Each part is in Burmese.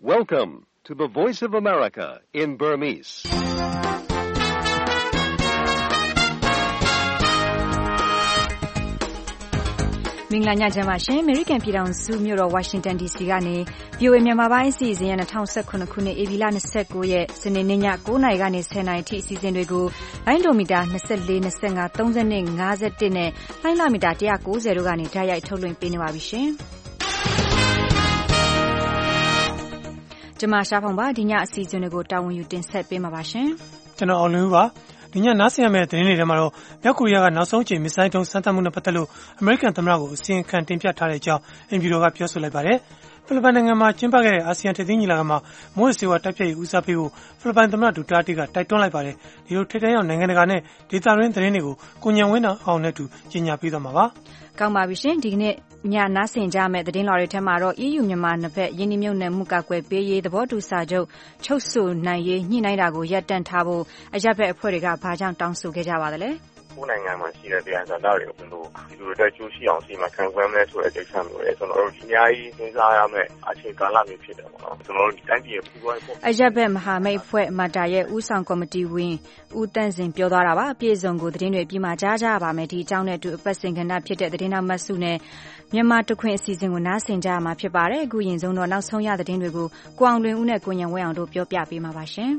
Welcome to the Voice of America in Burmese. ။မင်္ဂလာညချမ်းပါရှင်။ American ပြည်ထောင်စုမြို့တော် Washington DC ကနေ VOA မြန်မာပိုင်းအစီအစဉ်ရ2019ခုနှစ်ဧပြီလ29ရက်စနေနေ့ည9:00နာရီကနေ10:00နာရီထိအစီအစဉ်တွေကိုလိုင်းဒိုမီတာ24 25 30နဲ့51နဲ့လိုင်းလာမီတာ190တို့ကနေဓာတ်ရိုက်ထုတ်လွှင့်ပေးနေပါပြီရှင်။ကျွန်မရှားဖောင်ပါဒီညအစီအစဉ်တွေကိုတာဝန်ယူတင်ဆက်ပေးမှာပါရှင်။ကျွန်တော်အောင်လင်းဦးပါဒီညနားဆင်ရမယ့်သတင်းတွေထဲမှာတော့မြောက်ကိုရီးယားကနောက်ဆုံးအကြိမ်မစ်ဇိုင်းဒုံးစမ်းသပ်မှုနဲ့ပတ်သက်လို့အမေရိကန်သမ္မတကိုအစီရင်ခံတင်ပြထားတဲ့အကြောင်းအင်ဖြူတော်ကပြောဆိုလိုက်ပါတယ်။ဖိလစ်ပိုင်နိုင်ငံမှာကျင်းပခဲ့တဲ့အာဆီယံထိပ်သီးညီလာခံမှာမွေးစေဝါတိုက်ဖြတ်ရေးဦးစားပေးဖို့ဖိလစ်ပိုင်သမ္မတဒူတာတေးကတိုက်တွန်းလိုက်ပါတယ်။ဒီလိုထိပ်တန်းရောက်နိုင်ငံတကာနဲ့ဒေသတွင်းသတင်းတွေကိုကိုညံဝင်းအောင်နဲ့တူကြီးညာပေးသွားမှာပါ။ကောင်းပါပြီရှင်ဒီကနေ့ညနားဆင်ကြမယ့်သတင်းလွှာတွေထဲမှာတော့ EU မြန်မာနှစ်ဖက်ယင်းနှမြုပ်နယ်မှုကာကွယ်ပေးရေးသဘောတူစာချုပ်ချုပ်ဆိုနိုင်ရေးညှိနှိုင်းတာကိုရပ်တန့်ထားဖို့အရပ်ဘက်အဖွဲ့တွေကဘာကြောင့်တောင်းဆိုခဲ့ကြပါသလဲ။ကိုယ်နိုင်ငံမှာရှိတဲ့တရားစံတော်တွေကိုဒီလိုတက်ကျိုးရှိအောင်စီမံခန့်ခွဲမယ်ဆိုတဲ့ကိစ္စမျိုးတွေကျွန်တော်တို့ဒီအများကြီးစဉ်းစားရမယ့်အခြေကာလမျိုးဖြစ်တယ်ပေါ့နော်ကျွန်တော်တို့ဒီတိုင်းပြည်ရဲ့ပူးပေါင်းဖို့အရပ်ဘက်မဟာမိတ်အဖွဲ့မတာရဲ့ဦးဆောင်ကော်မတီဝင်ဦးတန်းစင်ပြောသွားတာပါအပြည့်စုံကိုသတင်းတွေပြီးမှကြားကြပါမယ်ဒီအကြောင်းနဲ့အတူအပတ်စဉ်ကဏ္ဍဖြစ်တဲ့သတင်းနောက်မှတ်စုနဲ့မြန်မာတခွင်အစီအစဉ်ကိုနားဆင်ကြရမှာဖြစ်ပါတယ်အခုရင်ဆုံးတော့နောက်ဆုံးရသတင်းတွေကိုကိုအောင်လွင်ဦးနဲ့ကိုညံဝဲအောင်တို့ပြောပြပေးမှာပါရှင်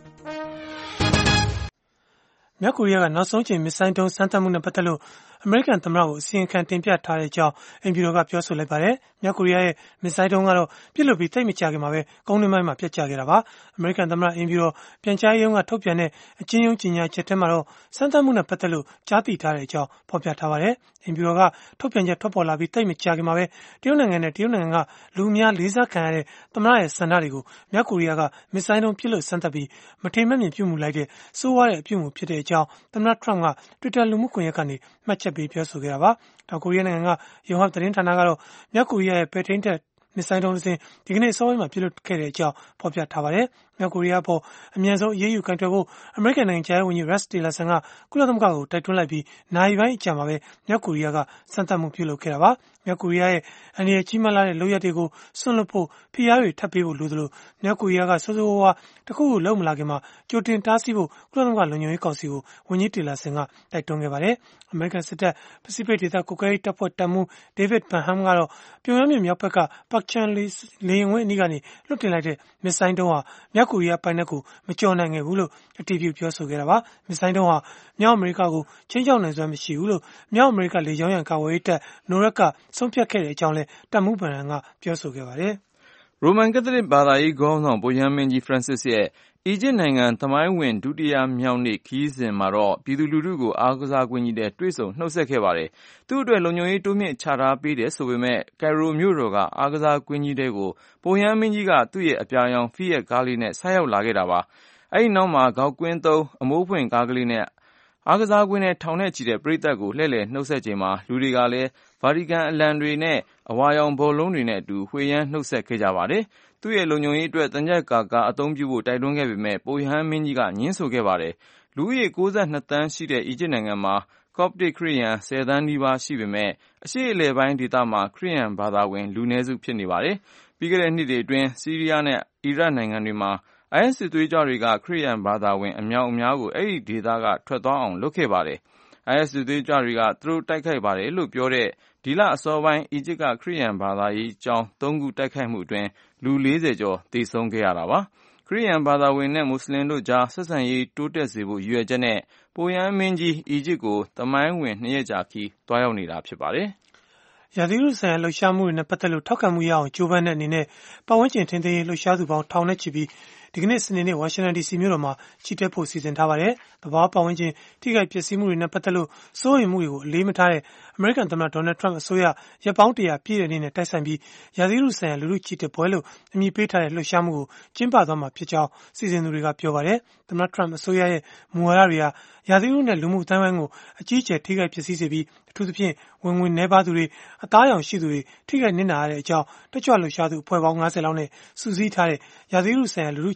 မြောက်ကိုရီးယားကနောက်ဆုံးအကြိမ်မစ်ဇိုင်းဒုံးစမ်းသပ်မှုနဲ့ပတ်သက်လို့အမေရိကန်သမ္မတကိုအစီရင်ခံတင်ပြထားတဲ့အကြောင်းအင်ဖြူတော်ကပြောဆိုလိုက်ပါတယ်။မြောက်ကိုရီးယားရဲ့မစ်ဇိုင်းဒုံးကတော့ပြစ်လွတ်ပြီးတိတ်မကြခင်မှာပဲကုန်းတွင်းပိုင်းမှာပြတ်ကျခဲ့တာပါ။အမေရိကန်သမ္မတအင်ဖြူတော်ပြန်ကြားရေးရုံးကထုတ်ပြန်တဲ့အကျဉ်းရုံးကြေညာချက်ထဲမှာတော့စမ်းသပ်မှုနဲ့ပတ်သက်လို့ကြားသိထားတဲ့အကြောင်းဖော်ပြထားပါတယ်။အင်ဖြူတော်ကထုတ်ပြန်ချက်ထွက်ပေါ်လာပြီးတိတ်မကြခင်မှာပဲတရုတ်နိုင်ငံနဲ့တရုတ်နိုင်ငံကလူအများလေးစားခံရတဲ့သမ္မတရဲ့ဆန္ဒတွေကိုမြောက်ကိုရီးယားကမစ်ဇိုင်းဒုံးပြစ်လွတ်စမ်းသပ်ပြီးမထေမဲ့မြင်ပြုမှုလိုက်တဲ့စိုးဝါးတဲ့အပြုအမူဖြစ်တဲ့အကြောင်းသမ္မတထရမ့်က Twitter လူမှုကွန်ရက်ကနေမှတ်ချက်ပေးပြောဆိုခဲ့တာပါ။တောင်ကိုရီးယားနိုင်ငံကယုံဟပ်သတင်းဌာနကတော့မြောက်ကိုရီးယားရဲ့ပဲ့ထိန်းတပ်မစ်ဇိုင်းဒုံးတစ်စင်းဒီကနေ့အစောပိုင်းမှာပြုလုပ်ခဲ့တဲ့အကြောင်းဖော်ပြထားပါတယ်။မြောက်ကိုရီးယားပေါ်အမြန်ဆုံးအရေးယူကိုင်တွယ်ဖို့အမေရိကန်နိုင်ငံခြားရေးဝန်ကြီး Rex Tillerson ကကုလသမဂ္ဂကိုတိုက်တွန်းလိုက်ပြီးနိုင်ပိုင်းအကြာမှာပဲမြောက်ကိုရီးယားကစမ်းသပ်မှုပြုလုပ်ခဲ့တာပါ။မြောက်ကိုရီးယားရဲ့အန္တရာယ်ကြီးမားလာတဲ့လုပ်ရပ်တွေကိုစွန့်လွတ်ဖို့ဖိအားတွေထပ်ပေးဖို့လိုသလိုမြောက်ကိုရီးယားကဆိုးဆိုးဝါးဝါးတခုခုလုပ်မလာခင်မှာကြိုတင်တားဆီးဖို့ကုလသမဂ္ဂလုံခြုံရေးကောင်စီကိုဝန်ကြီး Tillerson ကတိုက်တွန်းခဲ့ပါတယ်။အမေရိကန်စစ်တပ်ပစိဖိတ်ဒေသကိုကဲရေးတပ်ဖွဲ့တပ်မှူး David Benham ကတော့ပြုံယမ်းမြေမြောက်ဘက်က Park Chan လေယာဉ်ဝင်းအနီးကနေလွှတ်တင်လိုက်တဲ့မစ်ဇိုင်းဒုံးဟာမြောက်ကိုရီးယားပိုင်နက်ကိုမကျော်နိုင်ခဲ့ဘူးလို့အတည်ပြုပြောဆိုခဲ့တာပါ။မစ်ဇိုင်းဒုံးဟာမြောက်အမေရိကကိုချင်းချောက်နိုင်စွမ်းမရှိဘူးလို့မြောက်အမေရိကလေကြောင်းရန်ကာကွယ်ရေးတပ် NORAD ကဆုံးဖြတ်ခဲ့တဲ့အကြောင်းလည်းတပ်မှူးဗန်ဟန်ကပြောဆိုခဲ့ပါတယ်။ရိုမန်ကက်သလစ်ဘာသာရေးခေါင်းဆောင်ပုပ်ရဟန်းမင်းကြီးဖရန့်စစ်ရဲ့အီဂျစ်နိုင်ငံသမိုင်းဝင်ဒုတိယမြောက်နေ့ခရီးစဉ်မှာတော့ပြည်သူလူထုကိုအားကစားကွင်းကြီးတဲ့တွေ့ဆုံနှုတ်ဆက်ခဲ့ပါတယ်။သူ့အတွက်လုံခြုံရေးတိုးမြင့်ချထားပေးတယ်ဆိုပေမဲ့ကိုင်ရိုမြို့တော်ကအားကစားကွင်းကြီးတဲ့ကိုပုပ်ရဟန်းမင်းကြီးကသူ့ရဲ့အပြာရောင်ဖီးယက်ကားလေးနဲ့ဆိုက်ရောက်လာခဲ့တာပါ။အဲဒီနောက်မှာဂေါက်ကွင်းသုံးအမိုးဖွင့်ကားကလေးနဲ့အားကစားကွင်းနဲ့ထောင်နဲ့ချီတဲ့ပရိသတ်ကိုလှည့်လည်နှုတ်ဆက်ချိန်မှာလူတွေကလည်းဗာတီကန်အလံတွေနဲ့အဝါရောင်ဘောလုံးတွေနဲ့အတူဝှေ့ယမ်းနှုတ်ဆက်ခဲ့ကြပါတယ်။သူ့ရဲ့လုံခြုံရေးအတွက်သံချပ်ကာကာအသုံးပြုဖို့တိုက်တွန်းခဲ့ပေမဲ့ပုပ်ရဟန်းမင်းကြီးကငြင်းဆိုခဲ့ပါတယ်။လူဦးရေ62သန်းရှိတဲ့အီဂျစ်နိုင်ငံမှာ Coptic ခရစ်ယာန်10သန်းနီးပါးရှိပေမဲ့အရှေ့အလယ်ပိုင်းဒေသမှာခရစ်ယာန်ဘာသာဝင်လူနည်းစုဖြစ်နေပါတယ်။ပြီးခဲ့တဲ့နှစ်တွေအတွင်းဆီးရီးယားနဲ့အီရတ်နိုင်ငံတွေမှာIS စစ်သွေးကြွတွေကခရစ်ယာန်ဘာသာဝင်အများအပြားကိုအဲ့ဒီဒေသကထွက်သွားအောင်လုပ်ခဲ့ပါတယ်။ IS စစ်သွေးကြွတွေကသူတို့တိုက်ခိုက်ပါတယ်လို့ပြောတဲ့ဒီလအစောပိုင်းအီဂျစ်ကခရစ်ယာန်ဘာသာရေးကျောင်း3ခုတိုက်ခိုက်မှုအတွင်းလူ40ကျော်သေဆုံးခဲ့ရတာပါ။ခရစ်ယာန်ဘာသာဝင်နဲ့မွတ်စလင်တို့ကြားဆက်ဆံရေးတိုးတက်စေဖို့ရည်ရွယ်ချက်နဲ့ပုပ်ရဟန်းမင်းကြီးအီဂျစ်ကိုသမိုင်းဝင်2ရက်ကြာခီးသွားရောက်နေတာဖြစ်ပါတယ်။ရာသီဥတုဆိုင်ရာလှုပ်ရှားမှုတွေနဲ့ပတ်သက်လို့ထောက်ခံမှုရအောင်ကြိုးပမ်းတဲ့အနေနဲ့ပတ်ဝန်းကျင်ထိန်းသိမ်းရေးလှုပ်ရှားသူပေါင်းထောင်နဲ့ချီပြီးဒီကနေ့စနေနေ့ဝါရှင်တန် DC မြို့တော်မှာချီတက်ဖို့စီစဉ်ထားပါတယ်။သဘာဝပတ်ဝန်းကျင်ထိခိုက်ပျက်စီးမှုတွေနဲ့ပတ်သက်လို့စိုးရိမ်မှုတွေကိုအလေးမထားတဲ့အမေရိကန်သမ္မတဒေါ်နယ်ထရမ့်အစိုးရရက်ပေါင်း100ပြည့်တဲ့နေ့နဲ့တိုက်ဆိုင်ပြီးရာသီဥတုဆိုင်ရာလူထုချီတက်ပွဲလို့အမည်ပေးထားတဲ့လှုပ်ရှားမှုကိုကျင်းပသွားမှာဖြစ်ကြောင်းစီစဉ်သူတွေကပြောပါတယ်။သမ္မတထရမ့်အစိုးရရဲ့မူဝါဒတွေဟာရာသီဥတုနဲ့လူမှုအတိုင်းအဝိုင်းကိုအကြီးအကျယ်ထိခိုက်ပျက်စီးစေပြီးအထူးသဖြင့်ဝင်ငွေနည်းပါးသူတွေအသားရောင်ရှိသူတွေထိခိုက်နစ်နာရတဲ့အကြောင်းတက်ကြွလှုပ်ရှားသူအဖွဲ့ပေါင်း90လောက်နဲ့စုစည်းထားတဲ့ရာသီဥတုဆိုင်ရာလူထုချီ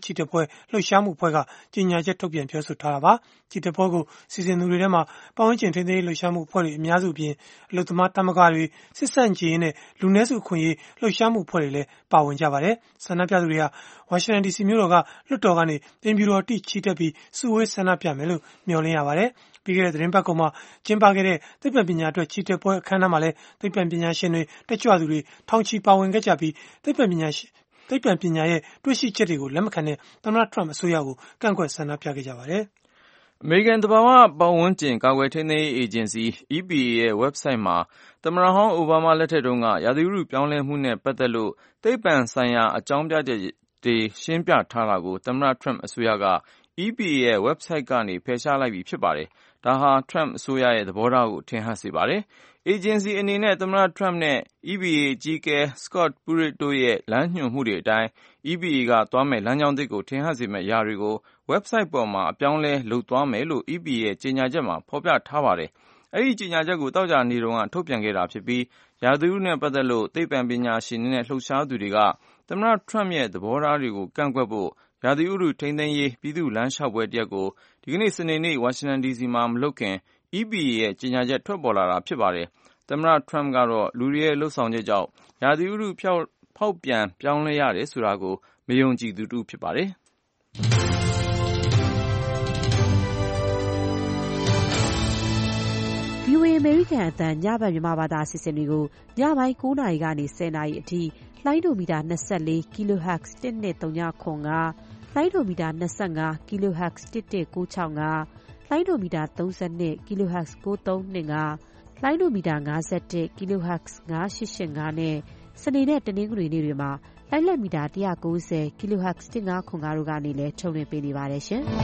ချီတက်ပွဲလှုပ်ရှားမှုအဖွဲ့ကကြေညာချက်ထုတ်ပြန်ပြောဆိုထားတာပါချီတက်ပွဲကိုစီစဉ်သူတွေထဲမှာပတ်ဝန်းကျင်ထိန်းသိမ်းရေးလှုပ်ရှားမှုအဖွဲ့တွေအများစုအပြင်အလုပ်သမားသမဂ္ဂတွေစစ်ဆန့်ကျင်ရေးနဲ့လူနည်းစုအခွင့်အရေးလှုပ်ရှားမှုအဖွဲ့တွေလည်းပါဝင်ကြပါတယ်ဆန္ဒပြသူတွေဟာဝါရှင်တန် DC မြို့တော်ကလွှတ်တော်ကနေအိမ်ဖြူတော်အထိချီတက်ပြီးစုဝေးဆန္ဒပြမယ်လို့မျှော်လင့်ရပါတယ်ပြီးခဲ့တဲ့သတင်းပတ်ကုန်မှာကျင်းပခဲ့တဲ့သိပ္ပံပညာအတွက်ချီတက်ပွဲအခမ်းအနားမှာလည်းသိပ္ပံပညာရှင်တွေတက်ကြွသူတွေထောင်ချီပါဝင်ခဲ့ကြပြီးသိပ္ပံပညာရဲ့တွေ့ရှိချက်တွေကိုလက်မခံတဲ့သမ္မတထရမ့်အစိုးရကိုကန့်ကွက်ဆန္ဒပြခဲ့ကြပါတယ်အမေရိကန်သဘာဝပတ်ဝန်းကျင်ကာကွယ်ထိန်းသိမ်းရေးအေဂျင်စီ EPA ရဲ့ website မှာသမ္မတဟောင်းအိုဘားမားလက်ထက်တုန်းကရာသီဥတုပြောင်းလဲမှုနဲ့ပတ်သက်လို့သိပ္ပံဆိုင်ရာအကြောင်းပြချက်တွေရှင်းပြထားတာကိုသမ္မတထရမ့်အစိုးရက EPA ရဲ့ website ကနေဖယ်ရှားလိုက်ပြီဖြစ်ပါတယ်။ဒါဟာထရမ့်အစိုးရရဲ့သဘောထားကိုထင်ဟပ်စေပါတယ်။အေဂျင်စီအနေနဲ့သမ္မတထရမ့်နဲ့ EPA အကြီးအကဲ Scott Pruitt တို့ရဲ့လမ်းညွှန်မှုတွေအတိုင်း EPA ကသွားမယ့်လမ်းကြောင်းသစ်ကိုထင်ဟပ်စေမယ့်အရာတွေကို website ပေါ်မှာအပြောင်းအလဲလုပ်သွားမယ်လို့ EPA ရဲ့ကြေညာချက်မှာဖော်ပြထားပါတယ်။အဲဒီကြေညာချက်ကိုသောကြာနေ့တုန်းကထုတ်ပြန်ခဲ့တာဖြစ်ပြီးရာသီဥတုနဲ့ပတ်သက်လို့သိပ္ပံပညာရှင်တွေနဲ့လှုပ်ရှားသူတွေကသမ္မတထရမ့်ရဲ့သဘောထားတွေကိုကန့်ကွက်ဖို့ရာသီဥတုထိန်းသိမ်းရေးပြည်သူ့လမ်းလျှောက်ပွဲတရပ်ကိုဒီကနေ့စနေနေ့ဝါရှင်တန် DC မှာမလုပ်ခင် EPA ရဲ့ကြေညာချက်ထွက်ပေါ်လာတာဖြစ်ပါတယ်။သမ္မတထရမ့်ကတော့လူတွေရဲ့လှုပ်ဆောင်ချက်ကြောင့်ရာသီဥတုဖောက်ပြန်ပြောင်းလဲရတယ်ဆိုတာကိုမယုံကြည်သူတူဖြစ်ပါတယ်။ VOA အမေရိကန်အသံညဘက်မြန်မာဘာသာအစီအစဉ်တွေကိုညပိုင်း9:00 နာရီကနေ10:00 နာရီအထိလိုင်းဒိုမီတာ24 kHz 12395လိုင်းဒိုမီတာ25 kHz 11965လိုင်းဒိုမီတာ32 kHz 9325လိုင်းဒိုမီတာ51 kHz 9885နဲ့စနေနဲ့တနင်္ဂနွေနေ့တွေမှာလိုင်းလက်မီတာ190 kHz 1505တို့ကနေလည်းထုတ်လွှင့်ပေးနေပါတယ်ရှင်။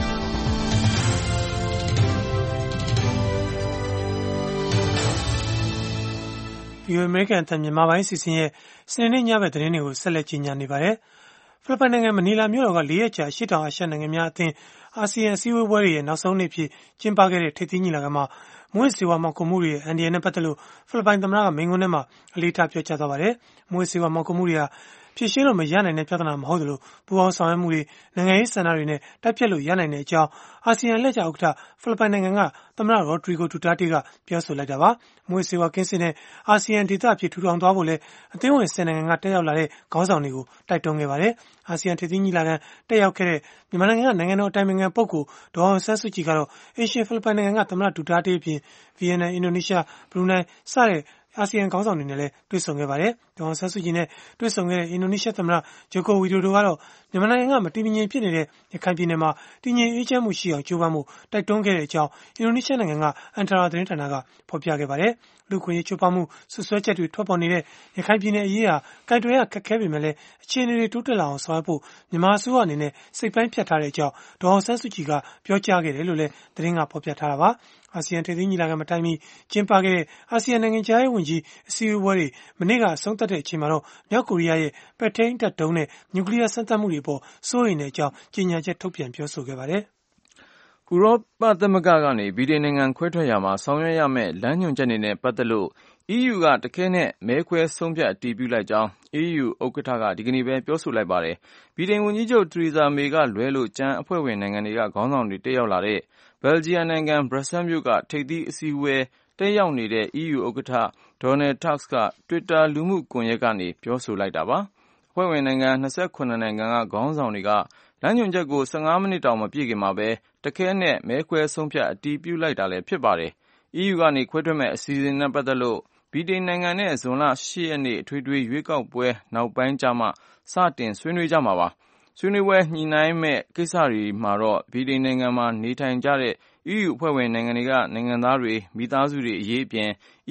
ဒီအမေရိကန်အသံမြန်မာပိုင်းစီစဉ်ရဲ့စနေနေ့ညဘက်သတင်းတွေကိုဆက်လက်ကြီးညာနေပါတယ်။ဖိလစ်ပိုင်နိုင်ငံမနီလာမြို့တော်က4ရက်ကြာအရှေ့တောင်အာရှနိုင်ငံများအသင်းအာဆီယံအစည်းအဝေးပွဲရဲ့နောက်ဆုံးနေ့ဖြစ်ကျင်းပခဲ့တဲ့ထိပ်သီးညီလာခံမှာမူဝစ်ဆေးဝါးမှောင်ခိုမှုတွေရဲ့အန္တရာယ်နဲ့ပတ်သက်လို့ဖိလစ်ပိုင်သမ္မတကမိန့်ခွန်းထဲမှာအလေးထားပြောကြားသွားပါတယ်။မူဝစ်ဆေးဝါးမှောင်ခိုမှုတွေဟာဖြေရှင်းလို့မရနိုင်တဲ့ပြဿနာမဟုတ်သလိုပူးပေါင်းဆောင်ရွက်မှုတွေနိုင်ငံရေးစံနှုန်းတွေနဲ့တိုက်ဖြတ်လို့ရနိုင်တဲ့အကြောင်းအာဆီယံလက်ကျဥက္ကဋ္ဌဖိလစ်ပိုင်နိုင်ငံကသမ္မတရိုဒရီဂိုဒူတာတေးကပြောဆိုလိုက်တာပါ။မူဝစ်ဆေးဝါးကင်းစင်တဲ့အာဆီယံဒေသအဖြစ်ထူထောင်သွားဖို့လည်းအသင်းဝင်10နိုင်ငံကတက်ရောက်လာတဲ့ခေါင်းဆောင်တွေကိုတိုက်တွန်းခဲ့ပါတယ်။အာဆီယံထိပ်သီးညီလာခံတက်ရောက်ခဲ့တဲ့မြန်မာနိုင်ငံကနိုင်ငံတော်အတိုင်ပင်ခံပုဂ္ဂိုလ်ဒေါ်အောင်ဆန်းစုကြည်ကတော့အင်ရှင်ဖိလစ်ပိုင်နိုင်ငံကသမ္မတဒူတာတေးအပြင်ဗီယက်နမ်အင်ဒိုနီးရှားဘရူနိုင်းစတဲ့အာဆီယံခေါင်းဆောင်တွေနဲ့လည်းတွေ့ဆုံခဲ့ပါတယ်။ဒေါ်အောင်ဆန်းစုကြည်နဲ့တွေ့ဆုံခဲ့တဲ့အင်ဒိုနီးရှားသမ္မတဂျိုကိုဝီဒိုဒိုကတော့မြန်မာနိုင်ငံကမတည်မငြိမ်ဖြစ်နေတဲ့ရခိုင်ပြည်နယ်မှာတည်ငြိမ်အေးချမ်းမှုရှိအောင်ကြိုးပမ်းမှုတိုက်တွန်းခဲ့တဲ့အကြောင်းအင်ဒိုနီးရှားနိုင်ငံကအန်တာရာသတင်းဌာနကဖော်ပြခဲ့ပါတယ်။လူခွင့်ရေးချိုးဖောက်မှုဆွဆွဲချက်တွေထွက်ပေါ်နေတဲ့ရခိုင်ပြည်နယ်အရေးဟာကိုင်တွယ်ရခက်ခဲပေမဲ့လည်းအခြေအနေတွေတိုးတက်လာအောင်ဆောင်ရွက်ဖို့မြန်မာအစိုးရအနေနဲ့စိတ်ပိုင်းဖြတ်ထားတဲ့အကြောင်းဒေါ်အောင်ဆန်းစုကြည်ကပြောကြားခဲ့တယ်လို့လည်းသတင်းကဖော်ပြထားတာပါ။အာဆီယံထိပ်သီးညီလာခံမတိုင်မီကျင်းပခဲ့တဲ့အာဆီယံနိုင်ငံခြားရေးဝန်ကြီးအစည်းအဝေးတွေမနေ့ကအဆုံးသတ်တဲ့အချိန်မှာတော့မြောက်ကိုရီးယားရဲ့ပဲ့ထိန်းတပ်ဒုံးနဲ့နျူကလ িয়ার စမ်းသပ်မှုတွေပေါ်စိုးရိမ်တဲ့အကြောင်းကြေညာချက်ထုတ်ပြန်ပြောဆိုခဲ့ပါတယ်။ဥရောပသမဂ္ဂကနေဗြိတိန်နိုင်ငံခွဲထွက်ရာမှာဆောင်ရွက်ရမယ့်လမ်းညွှန်ချက်တွေနဲ့ပတ်သက်လို့ EU ကတခဲနဲ့မဲခွဲဆုံးဖြတ်အတည်ပြုလိုက်ကြောင်း EU ဥက္ကဋ္ဌကဒီကနေ့ပဲပြောဆိုလိုက်ပါတယ်။ဗြိတိန်ဝန်ကြီးချုပ်ထရီဇာမေကလွဲလို့ကျန်အဖွဲ့ဝင်နိုင်ငံတွေကခေါင်းဆောင်တွေတက်ရောက်လာတဲ့ဘယ်လ်ဂျီယံနိုင်ငံဘရပ်ဆဲမြို့ကထိပ်သီးအစည်းအဝေးတက်ရောက်နေတဲ့ EU ဥက္ကဋ္ဌဒေါ်နယ်တာ့စ်က Twitter လူမှုကွန်ရက်ကနေပြောဆိုလိုက်တာပါ။အဖွဲ့ဝင်နိုင်ငံ28နိုင်ငံကခေါင်းဆောင်တွေကလမ်းညွှန်ချက်ကို15မိနစ်တောင်မပြည့်ခင်မှာပဲတခဲနဲ့မဲခွဲဆုံးဖြတ်အတည်ပြုလိုက်တာလည်းဖြစ်ပါတယ်။ EU ကနေခွဲထွက်မဲ့အစီအစဉ်နဲ့ပတ်သက်လို့ဗြိတိန်နိုင်ငံနဲ့ဇွန်လ8ရက်နေ့အထွေထွေရွေးကောက်ပွဲနောက်ပိုင်းကျမှစတင်ဆွေးနွေးကြမှာပါ။ဆွေးနွေးပွဲညှိနှိုင်းမဲ့ကိစ္စတွေမှာတော့ဗြိတိန်နိုင်ငံမှာနေထိုင်ကြတဲ့ EU အဖွဲ့ဝင်နိုင်ငံတွေကနိုင်ငံသားတွေမိသားစုတွေအရေးအပြင်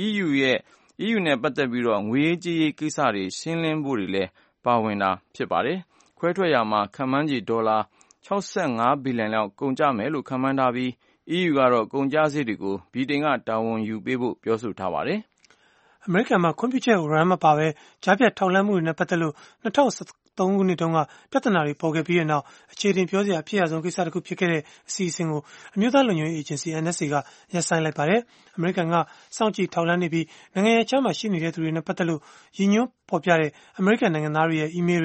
EU နဲ့ပတ်သက်ပြီးငွေရေးကြေးရေးကိစ္စတွေရှင်းလင်းဖို့တွေလည်းပါဝင်တာဖြစ်ပါတယ်။ခွဲထွက်ရာမှာခန့်မှန်းခြေဒေါ်လာ65ဘီလီယံလောက်ကုန်ကျမယ်လို့ခန့်မှန်းထားပြီး EU ကတော့ကုန်ကျစရိတ်တွေကိုဗြိတိန်ကတာဝန်ယူပေးဖို့ပြောဆိုထားပါတယ်။အမေရိကန်မှာခွင့်ပြုချက်ကိုရမ်းမပါပဲကြားဖြတ်ထောက်လှမ်းမှုတွေနဲ့ပတ်သက်လို့2013ခုနှစ်တုန်းကပြဿနာတွေပေါ်ခဲ့ပြီးတဲ့နောက်အခြေတင်ပြောစရာအဖြစ်အဆုံးကိစ္စတစ်ခုဖြစ်ခဲ့တဲ့အစီအစဉ်ကိုအမျိုးသားလုံခြုံရေးအေဂျင်စီ NSA ကရပ်ဆိုင်းလိုက်ပါတယ်။အမေရိကန်ကစောင့်ကြည့်ထောက်လှမ်းနေပြီးနိုင်ငံရဲ့အခြားမှာရှိနေတဲ့သူတွေနဲ့ပတ်သက်လို့ရည်ညွှန်းဖော်ပြတဲ့အမေရိကန်နိုင်ငံသားတွေရဲ့အီးမေးလ်တွေ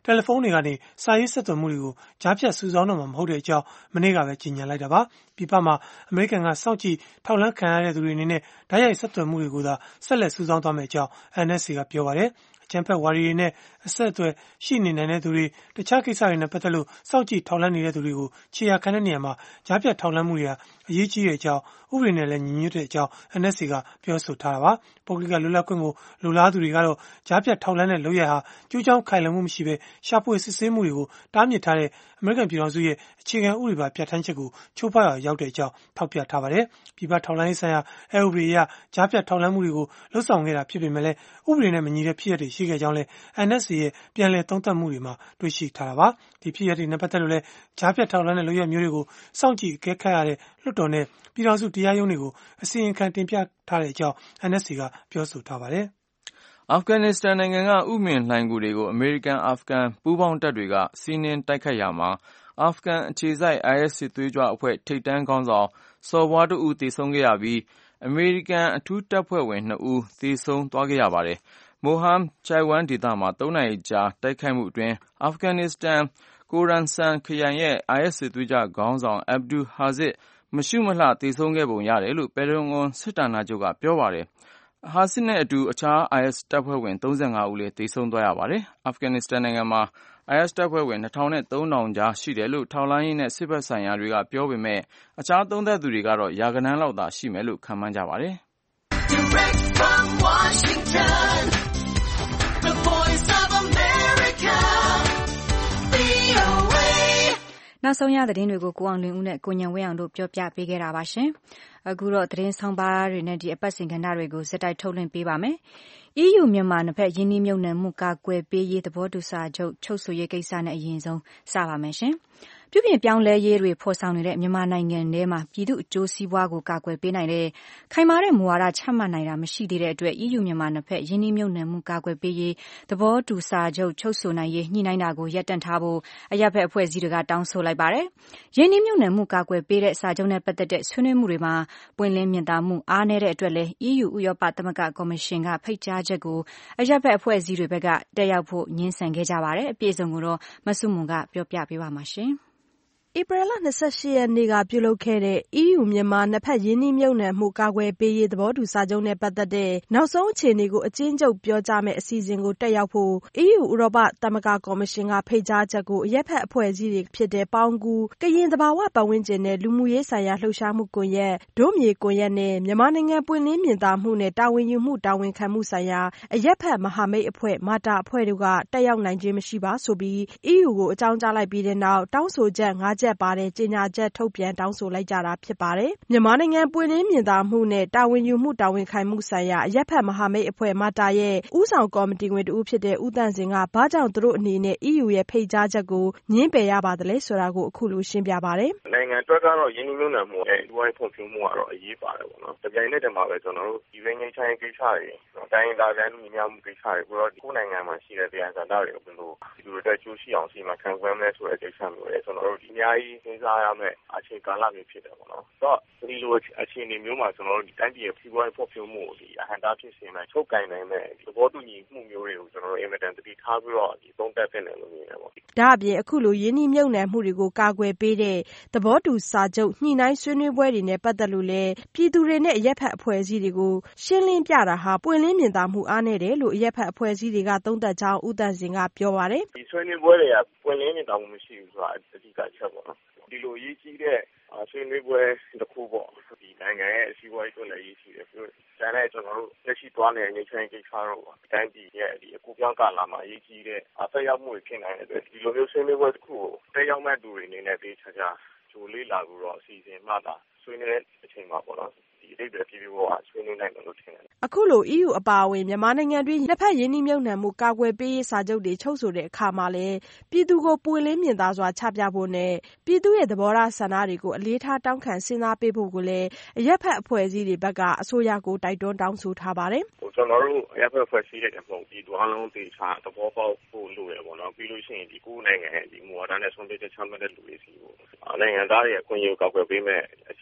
တယ်လီဖုန်းတွေကနေစာရေးဆက်သွယ်မှုတွေကိုကြားဖြတ်စုဆောင်းတော့မှာမဟုတ်တဲ့အကြောင်းမနေ့ကပဲကြေညာလိုက်တာပါ။ပြည်ပမှာအမေရိကန်ကစောင့်ကြည့်ထောက်လှမ်းခံရတဲ့သူတွေအနေနဲ့ဓာတ်ရိုက်ဆက်သွယ်မှုတွေကိုသာဆက်လက်စုဆောင်းသွားမယ့်အကြောင်း NSC ကပြောပါတယ်။အကြမ်းဖက်ဝါဒီတွေနဲ့အဆက်အသွယ်ရှိနေနိုင်တဲ့သူတွေတခြားကိစ္စတွေနဲ့ပတ်သက်လို့စောင့်ကြည့်ထောက်လှမ်းနေတဲ့သူတွေကိုခြေရာခံတဲ့နေရာမှာကြားဖြတ်ထောက်လှမ်းမှုတွေဟာအရေးကြီးတဲ့အကြောင်းဥပဒေနဲ့လည်းညီညွတ်တဲ့အကြောင်း NSC ကပြောဆိုထားတာပါ။ပုဂ္ဂလိကလွတ်လပ်ခွင့်ကိုလိုလားသူတွေကတော့ကြားဖြတ်ထောက်လှမ်းတဲ့လုပ်ရဟာကျိုးကြောင်းခိုင်လုံမှုမရှိဘဲရှာဖွေစစ်ဆေးမှုတွေကိုတားမြစ်ထားတဲ့အမေရိကန်ပြည်ထောင်စုရဲ့အခြေခံဥပဒေပါပြဋ္ဌာန်းချက်ကိုချိုးဖောက်ရာရောက်တဲ့အကြောင်းထောက်ပြထားပါတယ်။ပြည်ပထောက်လှမ်းရေးဆိုင်ရာဥပဒေအရကြားဖြတ်ထောက်လှမ်းမှုတွေကိုလှုပ်ဆောင်ခဲ့တာဖြစ်ပေမဲ့လည်းဥပဒေနဲ့မညီတဲ့ဖြစ်ရပ်တွေရှိခဲ့ကြောင်းလည်း NSC ရဲ့ပြန်လည်သုံးသပ်မှုတွေမှာတွေ့ရှိထားတာပါ။ဒီဖြစ်ရပ်တွေနဲ့ပတ်သက်လို့လည်းကြားဖြတ်ထောက်လှမ်းတဲ့လုပ်ရမျိုးတွေကိုစောင့်ကြည့်အကဲခတ်ရတဲ့လွှတ်တော်နဲ့ပြည်ထောင်စုတရားရုံးတွေကိုအစီရင်ခံတင်ပြထားတဲ့အကြောင်း NSC ကပြောဆိုထားပါတယ်။အာဖဂန်နစ္စတန်နိုင်ငံကဥမင်လှိုဏ်ဂူတွေကိုအမေရိကန်အာဖဂန်ပူးပေါင်းတပ်တွေကစီးနင်းတိုက်ခိုက်ရာမှာအာဖဂန်အခြေစိုက် IS စစ်သွေးကြွအဖွဲ့ထိပ်တန်းခေါင်းဆောင်စော်ဘွားတဦးသေဆုံးခဲ့ရပြီးအမေရိကန်အထူးတပ်ဖွဲ့ဝင်2ဦးသေဆုံးသွားခဲ့ရပါတယ်။ Moham Chaiwan ဒေသမှာ3နာရီကြာတိုက်ခိုက်မှုအတွင်းအာဖဂန်နစ္စတန်Khorasan ခရိုင်ရဲ့ IS စစ်သွေးကြွခေါင်းဆောင် Abdul Haziq မရှုမလှသေဆုံးခဲ့ပုံရတယ်လို့ပင်တဂွန်စစ်ဌာနချုပ်ကပြောပါတယ်။ Haziq နဲ့အတူအခြား IS တပ်ဖွဲ့ဝင်35ဦးလည်းသေဆုံးသွားရပါတယ်။ အာဖဂန်နစ္စတန်နိုင်ငံမှာ IS တပ်ဖွဲ့ဝင် 2000 နဲ့ 3000 ကြားရှိတယ်လို့ထောက်လှမ်းရေးနဲ့စစ်ဘက်ဆိုင်ရာတွေကပြောပေမဲ့အခြားသုံးသပ်သူတွေကတော့ရာဂဏန်းလောက်သာရှိမယ်လို့ခန့်မှန်းကြပါတယ်။ Direct from Washington, the voice of America, VOA နောက်ဆုံးရသတင်းတွေကိုကိုအောင်လွင်ဦးနဲ့ကိုညံဝင်းအောင်တို့ပြောပြပေးခဲ့တာပါရှင်။အခုတော့သတင်းဆောင်ပါတွေနဲ့ဒီအပတ်စဉ်ကဏ္ဍတွေကိုစက်တိုက်ထုတ်လွှင့်ပေးပါမယ်။ EU မြန်မာနှစ်ဖက်ယင်းနှိမ့်မြုပ်နှံမှုကာကွယ်ပေးရေးသဘောတူစာချုပ်ချုပ်ဆိုရေးကိစ္စနဲ့အရင်ဆုံးစပါမယ်ရှင်။ပြုပြင်ပြောင်းလဲရေးတွေဖော်ဆောင်နေတဲ့မြန်မာနိုင်ငံထဲမှာပြည်သူ့အကျိုးစီးပွားကိုကာကွယ်ပေးနိုင်တဲ့ခိုင်မာတဲ့မူဝါဒချမှတ်နိုင်တာမရှိသေးတဲ့အတွက် EU မြန်မာနှစ်ဖက်ယင်းနှိမ့်မြုပ်နှံမှုကာကွယ်ပေးရေးသဘောတူစာချုပ်ချုပ်ဆိုနိုင်ရေးညှိနှိုင်းတာကိုရပ်တန့်ထားဖို့အရပ်ဖက်အဖွဲ့အစည်းတွေကတောင်းဆိုလိုက်ပါတယ်။ယင်းနှိမ့်မြုပ်နှံမှုကာကွယ်ပေးတဲ့စာချုပ်နဲ့ပတ်သက်တဲ့ဆွေးနွေးမှုတွေမှာပွင့်လင်းမြင်သာမှုအားနည်းတဲ့အတွက်လည်း EU ဥရောပသမဂ္ဂကော်မရှင်ကဖိတ်ကြားချက်ကိုအရပ်ဖက်အဖွဲ့အစည်းတွေဘက်ကတက်ရောက်ဖို့ငြင်းဆန်ခဲ့ကြပါတယ်။အပြည့်အစုံကိုတော့မဆုမွန်ကပြောပြပေးပါမှာရှင်။ဧပြီလ28ရက်နေ့ကပြုလုပ်ခဲ့တဲ့ EU မြန်မာနှစ်ဖက်ယင်းနှိမ့်မြုပ်နှံမှုကာကွယ်ပေးရေးသဘောတူစာချုပ်နဲ့ပတ်သက်တဲ့နောက်ဆုံးအခြေအနေကိုအကျဉ်းချုပ်ပြောကြားမယ့်အစီအစဉ်ကိုတက်ရောက်ဖို့ EU ဥရောပသမဂ္ဂကော်မရှင်ကဖိတ်ကြားချက်ကိုအရပ်ဖက်အဖွဲ့အစည်းတွေဖြစ်တဲ့ပေါင်းကူးကရင်သဘာဝပတ်ဝန်းကျင်နဲ့လူမှုရေးဆိုင်ရာလှုပ်ရှားမှုကွန်ရက်ဒို့မြေကွန်ရက်နဲ့မြန်မာနိုင်ငံပွင့်လင်းမြင်သာမှုနဲ့တာဝန်ယူမှုတာဝန်ခံမှုဆိုင်ရာအရပ်ဖက်မဟာမိတ်အဖွဲ့မာတာအဖွဲ့တို့ကတက်ရောက်နိုင်ခြင်းမရှိပါဆိုပြီး EU ကိုအကြောင်းကြားလိုက်ပြီးတဲ့နောက်တောင်းဆိုချက်5ချက်ပါတဲ့ကြေညာချက်ထုတ်ပြန်တောင်းဆိုလိုက်ကြတာဖြစ်ပါတယ်။မြန်မာနိုင်ငံပွင့်လင်းမြင်သာမှုနဲ့တာဝန်ယူမှုတာဝန်ခံမှုဆိုင်ရာအရပ်ဖက်မဟာမိတ်အဖွဲ့မာတာရဲ့ဦးဆောင်ကော်မတီဝင်တဦးဖြစ်တဲ့ဦးသန့်စင်ကဘာကြောင့်သူတို့အနေနဲ့ EU ရဲ့ဖိတ်ကြားချက်ကိုငြင်းပယ်ရပါသလဲဆိုတာကိုအခုလိုရှင်းပြပါတယ်။နိုင်ငံအတွက်ကတော့ရင်းနှီးမြှုပ်နှံမှုနဲ့ဒီဝိုင်းဖွံ့ဖြိုးမှုကတော့အရေးပါတယ်ပေါ့နော်။တပြိုင်နက်တည်းမှာပဲကျွန်တော်တို့ဒီရင်းငိမ့်ချိုင်းကိစ္စတွေတိုင်းရင်းသားလူမျိုးမှုကိစ္စတွေကိုတော့ကိုယ်နိုင်ငံမှာရှိတဲ့တရားစံတော်တွေကိုဘယ်လိုဒီလိုတက်ကျိုးရှိအောင်စီမံခန့်ခွဲမလဲဆိုတဲ့ကိစ္စမျိုးတွေကျွန်တော်တို့ဒီအများကြီးစဉ်းစားရမယ်အခြေကာလမျိုးဖြစ်တယ်ပေါ့နော်။တော့ဒီလိုအခြေအနေမျိုးမှာကျွန်တော်တို့ဒီတိုင်းပြည်ရဲ့ဖွံ့ဖြိုးမှုဒီအဟန့်တားဖြစ်စေမဲ့ချုပ်ကင်နိုင်မဲ့သဘောတူညီမှုမျိုးတွေကိုကျွန်တော်တို့အင်မတန်တတိထားပြီးတော့ဒီသုံးသပ်ဖြစ်နေလို့မြင်တယ်ပေါ့။ဒါအပြင်အခုလိုယင်းနှိမ့်မြုပ်နှံမှုတွေကိုကာကွယ်ပေးတဲ့သဘောတူစာချုပ်ညှိနှိုင်းဆွေးနွေးပွဲတွေနဲ့ပတ်သက်လို့လည်းပြည်သူတွေနဲ့အရက်ဖက်အဖွဲ့အစည်းတွေကိုရှင်းလင်းပြတာဟာပွင့်လင်းမြင်သာမှုအားနည်းတယ်လို့အရက်ဖက်အဖွဲ့အစည်းတွေကသုံးသပ်ကြောင်းဦးသန့်စင်ကပြောပါတယ်။ဒီဆွေးနွေးပွဲတွေကပွင့်လင်းမြင်သာမှုမရှိဘူးဆိုတာအဓိကချက်ပေါ့နော်။ဒီလိုရေးကြီးတဲ့ဆွေးနွေးပွဲတစ်ခုပေါ့ဒီနိုင်ငံရဲ့အစည်းအဝေးအတွက်လည်းရေးရှိတယ်ပြီးတော့ကျန်တဲ့ကျွန်တော်တို့လက်ရှိသွားနေတဲ့ငြိမ်းချမ်းရေးကိစ္စတော့တိုင်းပြည်ရဲ့ဒီအကူပြောင်းကာလမှာရေးကြီးတဲ့အသက်ရောက်မှုတွေဖြစ်နိုင်တဲ့အတွက်ဒီလိုမျိုးဆွေးနွေးပွဲတစ်ခုကိုတက်ရောက်မဲ့သူတွေအနေနဲ့ပေးချာချာဂျိုလေးလာပြီးတော့အစီအစဉ်မှတာဆွေးနွေးတဲ့အချိန်မှာပေါ့နော်ဒီအဓိပ္ပာယ်ပြည်ပြီးတော့ဆွေးနွေးနိုင်တယ်လို့ထင်တယ်အခုလို EU အပါအဝင်မြန်မာနိုင်ငံတွင်းနှစ်ဖက်ယင်းနှိမ့်မြုပ်နှံမှုကာကွယ်ပေးရေးစာချုပ်တွေချုပ်ဆိုတဲ့အခါမှာလည်းပြည်သူကိုပွင့်လင်းမြင်သာစွာချပြဖို့နဲ့ပြည်သူရဲ့သဘောထားဆန္ဒတွေကိုအလေးထားတောင်းခံစဉ်းစားပေးဖို့ကိုလည်းအရက်ဖက်အဖွဲ့အစည်းတွေဘက်ကအစိုးရကိုတိုက်တွန်းတောင်းဆိုထားပါတယ်ကျွန်တော်တို့အရက်ဖက်အဖွဲ့အစည်းတွေတပုံပြည်သူအလုံးတေချာသဘောပေါက်ဖို့လိုရပေါ့နော်ပြီးလို့ရှိရင်ဒီကိုယ်နိုင်ငံရဲ့ဒီမူဝါဒနဲ့ဆုံးဖြတ်ချက်ချမှတ်တဲ့လူတွေစီကိုနိုင်ငံသားတွေအခွင့်အရေးကောက်ွယ်ပေးမဲ့အ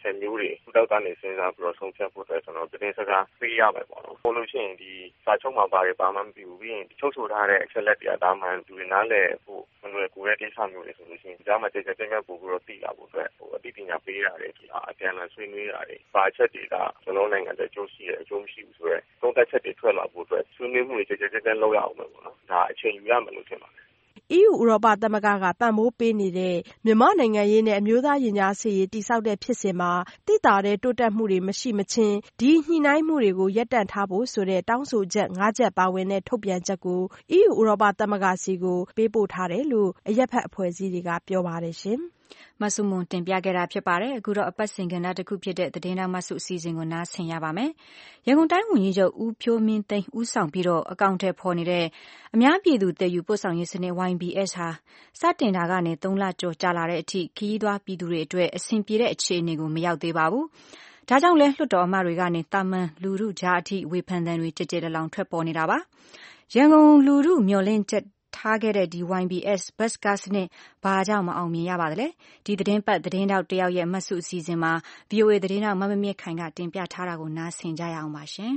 ချက်မျိုးတွေတောက်ကနေစဉ်းစားပြီးတော့ဆုံးဖြတ်ဖို့အတွက်ကျွန်တော်တင်စကားပေးရမယ်ပေါ့နော်။ဘုလို့ရှိရင်ဒီစာချုပ်မှာပါတယ်ဘာမှမပြီးဘူးပြီးရင်ချုပ်ဆိုထားတဲ့အချက်လက်တွေဒါမှလူတွေနားလည်ဖို့မလွယ်ကူတဲ့ကိစ္စမျိုးတွေဆိုလို့ရှိရင်ဒါမှကြကြကြပို့ပြီးတော့သိလာဖို့အတွက်အသိပညာပေးရတယ်ဒီအကျဉ်းလာဆွေးနွေးရတယ်ပါချက်တွေကကျွန်တော်နိုင်ငံအတွက်အကျိုးရှိတယ်အကျိုးမရှိဘူးဆိုတော့သုံးသပ်ချက်တွေထွက်လာဖို့အတွက်ဆွေးနွေးမှုတွေကြကြလုပ်ရအောင်ပဲပေါ့နော်။ဒါအချိန်ယူရမယ်လို့ထင်ပါတယ် EU ဥရောပသမဂ္ဂကပံ့ပိုးပေးနေတဲ့မြန်မာနိုင်ငံရေးနဲ့အမျိုးသားရင်ကြားစေ့ရေးတည်ဆောက်တဲ့ဖြစ်စဉ်မှာသိသာတဲ့တိုးတက်မှုတွေမရှိမချင်းဒီညှိနှိုင်းမှုတွေကိုရပ်တန့်ထားဖို့ဆိုတဲ့တောင်းဆိုချက်၅ချက်ပါဝင်တဲ့ထုတ်ပြန်ချက်ကို EU ဥရောပသမဂ္ဂစီကိုပေးပို့ထားတယ်လို့အရပ်ဖက်အဖွဲ့အစည်းတွေကပြောပါတယ်ရှင်။မဆုမွန်တင်ပြခဲ့တာဖြစ်ပါတယ်အခုတော့အပတ်စဉ်ကဏ္ဍတစ်ခုဖြစ်တဲ့သတင်းတော်မဆုအစီအစဉ်ကိုနားဆင်ရပါမယ်ရန်ကုန်တိုင်းဝန်ကြီးချုပ်ဦးဖြိုးမင်းသိန်းဦးဆောင်ပြီးတော့အကောင့်ထဲပေါ်နေတဲ့အများပြည်သူတည်ယူပို့ဆောင်ရေးစနစ် YBS ဟာစတင်တာကနေ3လကျော်ကြာလာတဲ့အထိခရီးသွားပြည်သူတွေအတွက်အဆင်ပြေတဲ့အခြေအနေကိုမရောက်သေးပါဘူးဒါကြောင့်လဲလွှတ်တော်အမတ်တွေကနေတာမန်လူထုကြားအထိဝေဖန်သံတွေကြည်ကြည်လောင်ထွက်ပေါ်နေတာပါရန်ကုန်လူထုမျှော်လင့်ချက်ထားခဲ့တဲ့ဒီ YBS ဘတ်ကားစနစ်ဘာကြောင့်မအောင်မြင်ရပါသလဲဒီသတင်းပတ်သတင်းတောက်တယောက်ရဲ့မှတ်စုအစီအစဉ်မှာ VOA သတင်းတောက်မမမြင့်ခိုင်ကတင်ပြထားတာကိုနားဆင်ကြရအောင်ပါရှင်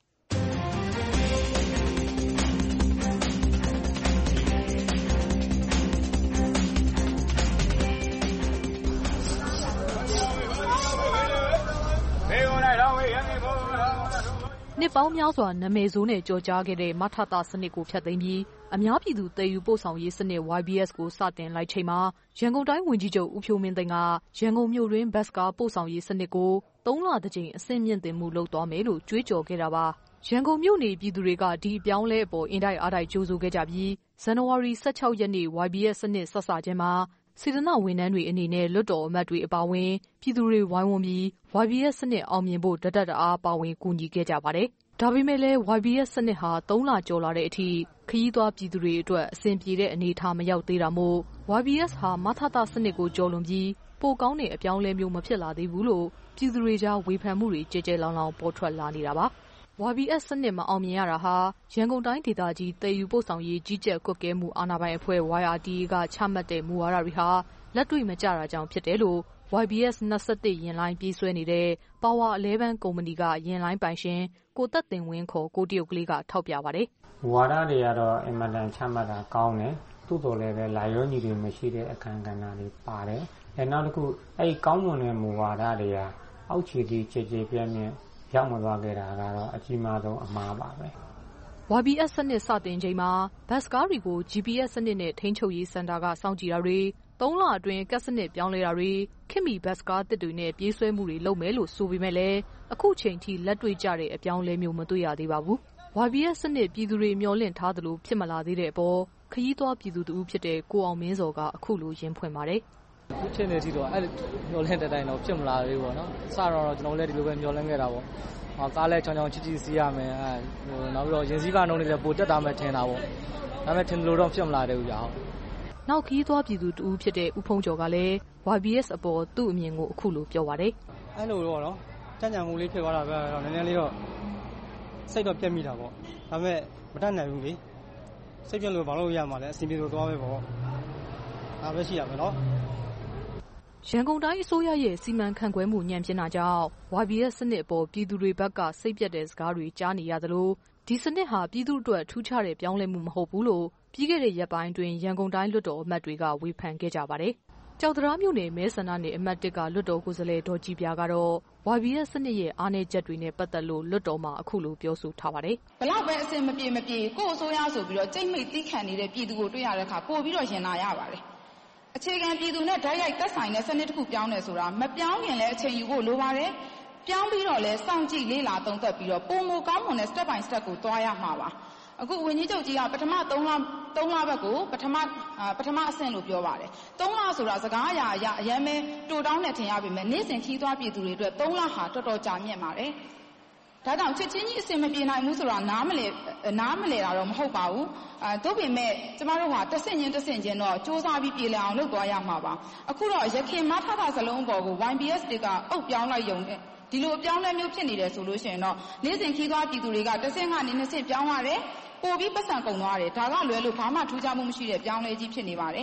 နှစ်ပေါင်းများစွာနာမည်ဆိုးနဲ့ကြော်ကြားခဲ့တဲ့မထသစနစ်ကိုဖျက်သိမ်းပြီးအများပြည်သူတည်ယူပို့ဆောင်ရေးစနစ် YBS ကိုစတင်လိုက်ချိန်မှာရန်ကုန်တိုင်းဝန်ကြီးချုပ်ဦးဖြိုးမင်းသိန်းကရန်ကုန်မြို့တွင်းဘတ်ကားပို့ဆောင်ရေးစနစ်ကို3လတစ်ကြိမ်အဆင့်မြင့်တင်မှုလုပ်သွားမယ်လို့ကြွေးကြော်ခဲ့တာပါရန်ကုန်မြို့နေပြည်သူတွေကဒီအပြောင်းလဲအပေါ်အင်တိုက်အားတိုက်ကြိုးဆိုခဲ့ကြပြီးဇန်နဝါရီ16ရက်နေ့ YBS စနစ်ဆက်စခြင်းမှာစေတနာဝန်ထမ်းတွေအနေနဲ့လွတ်တော်အမတ်တွေအပါအဝင်ပြည်သူတွေဝိုင်းဝန်းပြီး YBS စနစ်အောင်မြင်ဖို့တအားပါဝင်ကူညီခဲ့ကြပါတယ်။ဒါပေမဲ့လည်း YBS စနစ်ဟာ3လကျော်လာတဲ့အထိခရီးသွားပြည်သူတွေအတွက်အဆင်ပြေတဲ့အနေအထားမရောက်သေးတာမို့ YBS ဟာမထသစနစ်ကိုကျော်လွန်ပြီးပိုကောင်းတဲ့အပြောင်းလဲမျိုးမဖြစ်လာသေးဘူးလို့ပြည်သူတွေကြားဝေဖန်မှုတွေကြဲကြဲလောင်လောင်ပေါ်ထွက်လာနေတာပါ။ YBS စနစ်မအောင်မြင်ရတာဟာရန်ကုန်တိုင်းဒေသကြီးတည်ယူပို့ဆောင်ရေးကြီးကြပ်ကွပ်ကဲမှုအာဏာပိုင်အဖွဲ့ YRTA ကချမှတ်တဲ့မူဝါဒတွေဟာလက်တွေ့မကျတာကြောင့်ဖြစ်တယ်လို့ YBS 21ရင်လိုင်းပြေးဆွဲနေတဲ့ Power 11 ကုမ္ပဏီကရင်လိုင်းပိုင်ရှင်ကိုသက်တင်ဝင်းခေါ်ကိုတရုတ်ကလေးကထောက်ပြပါတယ်။ဝါဒတွေကတော့အင်မတန်ချမှတ်တာကောင်းတယ်။သို့တော်လည်းပဲလာရောညီတွေမရှိတဲ့အခန်းကဏ္ဍတွေပါတယ်။နောက်တစ်ခုအဲ့ကောင်းမွန်တဲ့မူဝါဒတွေကအောက်ခြေထိခြေခြေပြန့်ပြန့်ရောက်မသွားခဲ့တာကတော့အကြီးမားဆုံးအမှားပါပဲ။ YBS စနစ်စတင်ချိန်မှာဘတ်ကားတွေကို GPS စနစ်နဲ့ထိန်းချုပ်ရေးစင်တာကစောင့်ကြည့်တာတွေ3လအတွင်းကတ်စနစ်ပြောင်းလဲတာတွေခင်မီဘတ်ကားတစ်တွေနဲ့ပြေးဆွဲမှုတွေလုပ်မယ်လို့ဆိုပေမဲ့လည်းအခုချိန်ထိလက်တွေ့ကျတဲ့အပြောင်းလဲမျိုးမတွေ့ရသေးပါဘူး။ YBS စနစ်ပြည်သူတွေမျှော်လင့်ထားသလိုဖြစ်မလာသေးတဲ့အပေါ်ခရီးသွားပြည်သူတူဖြစ်တဲ့ကိုအောင်မင်းစောကအခုလိုရင်းဖွင့်ပါတယ်။အခုချိန်နေကြည့်တော့အဲ့မျှော်လင့်တဲ့တိုင်းတော့ဖြစ်မလာသေးဘူးပေါ့နော်။စတော့ကျွန်တော်လည်းဒီလိုပဲမျှော်လင့်ခဲ့တာပေါ့။ကားလည်းချောင်းချောင်းချစ်ချစ်စီးရမယ်နောက်ပြီးတော့ရင်စည်းကနှုံးတွေလည်းပိုတက်တာမှထင်တာပေါ့။ဒါပေမဲ့ထင်လို့တော့ဖြစ်မလာသေးဘူးကြာဟုတ်။နောက်ခရီးသွားပြည်သူတူဖြစ်တဲ့ဦးဖုံးကျော်ကလည်း YBS အပေါ်သူ့အမြင်ကိုအခုလိုပြောပါတယ်။အဲ့လိုတော့နော်ကြံ့ကြံ့မှုလေးဖြစ်သွားတာပဲတော့နည်းနည်းလေးတော့စိတ်တော့ပြက်မိတာပေါ့။ဒါပေမဲ့မတတ်နိုင်ဘူးလေ။စိတ်ပြက်လို့ဘာလို့ရမှာလဲအစီအပြေလို့သွားပဲပေါ့။ဒါပဲရှိရမယ်နော်။ရန်ကုန်တိုင်းအစိုးရရဲ့စီမံခန့်ခွဲမှုညံ့ဖျင်းတာကြောင့် YBS စနစ်အပေါ်ပြည်သူတွေဘက်ကစိတ်ပြက်တဲ့စကားတွေကြားနေရသလိုဒီစနစ်ဟာပြည်သူအတွက်ထူးခြားတဲ့ပြောင်းလဲမှုမဟုတ်ဘူးလို့ပြီးခဲ့တဲ့ရက်ပိုင်းတွင်ရန်ကုန်တိုင်းလွှတ်တော်အမတ်တွေကဝေဖန်ခဲ့ကြပါတယ်။ကြောက်တရားမြို့နယ်မဲဆန္ဒနယ်အမတ်1ကလွှတ်တော်ကိုယ်စားလှယ်ဒေါ်ကြည်ပြာကတော့ YBS စနစ်ရဲ့အားနည်းချက်တွေနဲ့ပတ်သက်လို့လွှတ်တော်မှာအခုလိုပြောဆိုထားပါတယ်။ဘလောက်ပဲအစင်မပြေကိုယ့်အစိုးရဆိုပြီးတော့ကြိတ်မိတ်တီးခံနေတဲ့ပြည်သူကိုတွေ့ရတဲ့အခါပို့ပြီးတော့ရင်နာရပါတယ်။အခြေခံပြည်သူနဲ့ဓာတ်ရိုက်သက်ဆိုင်တဲ့စနစ်တစ်ခုပြောင်းတယ်ဆိုတာမပြောင်းခင်လည်းအချိန်ယူဖို့လိုပါတယ်။ပြောင်းပြီးတော့လည်းစောင့်ကြည့်လေ့လာသုံးသပ်ပြီးတော့ပုံမကောင်းမွန်တဲ့ step by step ကိုသွားရမှာပါ။အခုဝန်ကြီးချုပ်ကြီးကပထမ3လဘက်ကိုပထမအဆင့်လို့ပြောပါတယ်3လဆိုတာစကားအရာအရင်ပဲတိုးတောင်းနဲ့ထင်ရပေမဲ့နေ့စဉ်ခီးသွားပြည်သူတွေအတွက်3လဟာတော်တော်ကြာမြင့်ပါတယ်ဒါကြောင့်ချက်ချင်းကြီးအဆင်မပြေနိုင်ဘူးဆိုတာနားမလဲတာတော့မဟုတ်ပါဘူးသို့ပေမဲ့ကျမတို့ဟာတစ်ဆင့်ချင်းတော့စ조사ပြီးပြေလည်အောင်လုပ်သွားရမှာပါအခုတော့ရခင်မထထစလုံးအပေါ်ကို YBS တွေကအုပ်ပြောင်းလိုက်ရုံနဲ့ဒီလိုအပြောင်းလဲမျိုးဖြစ်နေတယ်ဆိုလို့ရှိရင်တော့နေ့စဉ်ခီးသွားပြည်သူတွေကတစ်ဆင့်ကနေနှစ်ဆင့်ပြောင်းရတယ်ပို့ပြီးပတ်စံကုန်သွားတယ်ဒါကလွယ်လို့ဘာမှထူးခြားမှုမရှိတဲ့ပြောင်းလဲကြီးဖြစ်နေပါတယ်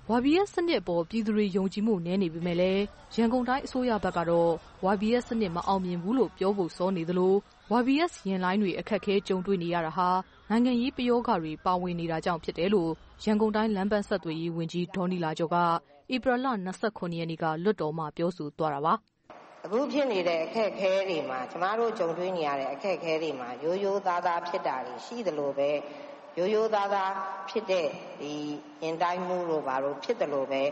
YBS စနစ်အပေါ်ပြည်သူတွေယုံကြည်မှုနည်းနေပေမဲ့လည်းရန်ကုန်တိုင်းအစိုးရဘက်ကတော့ YBS စနစ်မအောင်မြင်ဘူးလို့ပြောဖို့စောနေသလို YBS ယာဉ်လိုင်းတွေအခက်အခဲကြုံတွေ့နေရတာဟာနိုင်ငံရေးပယောဂတွေပါဝင်နေတာကြောင့်ဖြစ်တယ်လို့ရန်ကုန်တိုင်းလမ်းပန်းဆက်သွယ်ရေးဝန်ကြီးဒေါ်နီလာကျော်ကဧပြီလ 29 ရက်နေ့ကလွှတ်တော်မှာပြောဆိုသွားတာပါအခုဖြစ်နေတဲ့အခက်အခဲတွေမှာကျမတို့ကြုံတွေ့နေရတဲ့အခက်အခဲတွေမှာရိုးရိုးသားသားဖြစ်တာတွေရှိသလိုပဲရိုးရိုးသားသားဖြစ်တဲ့ဒီရင်တိုင်းမှုတို့ဘာလို့ဖြစ်တယ်လို့ပဲ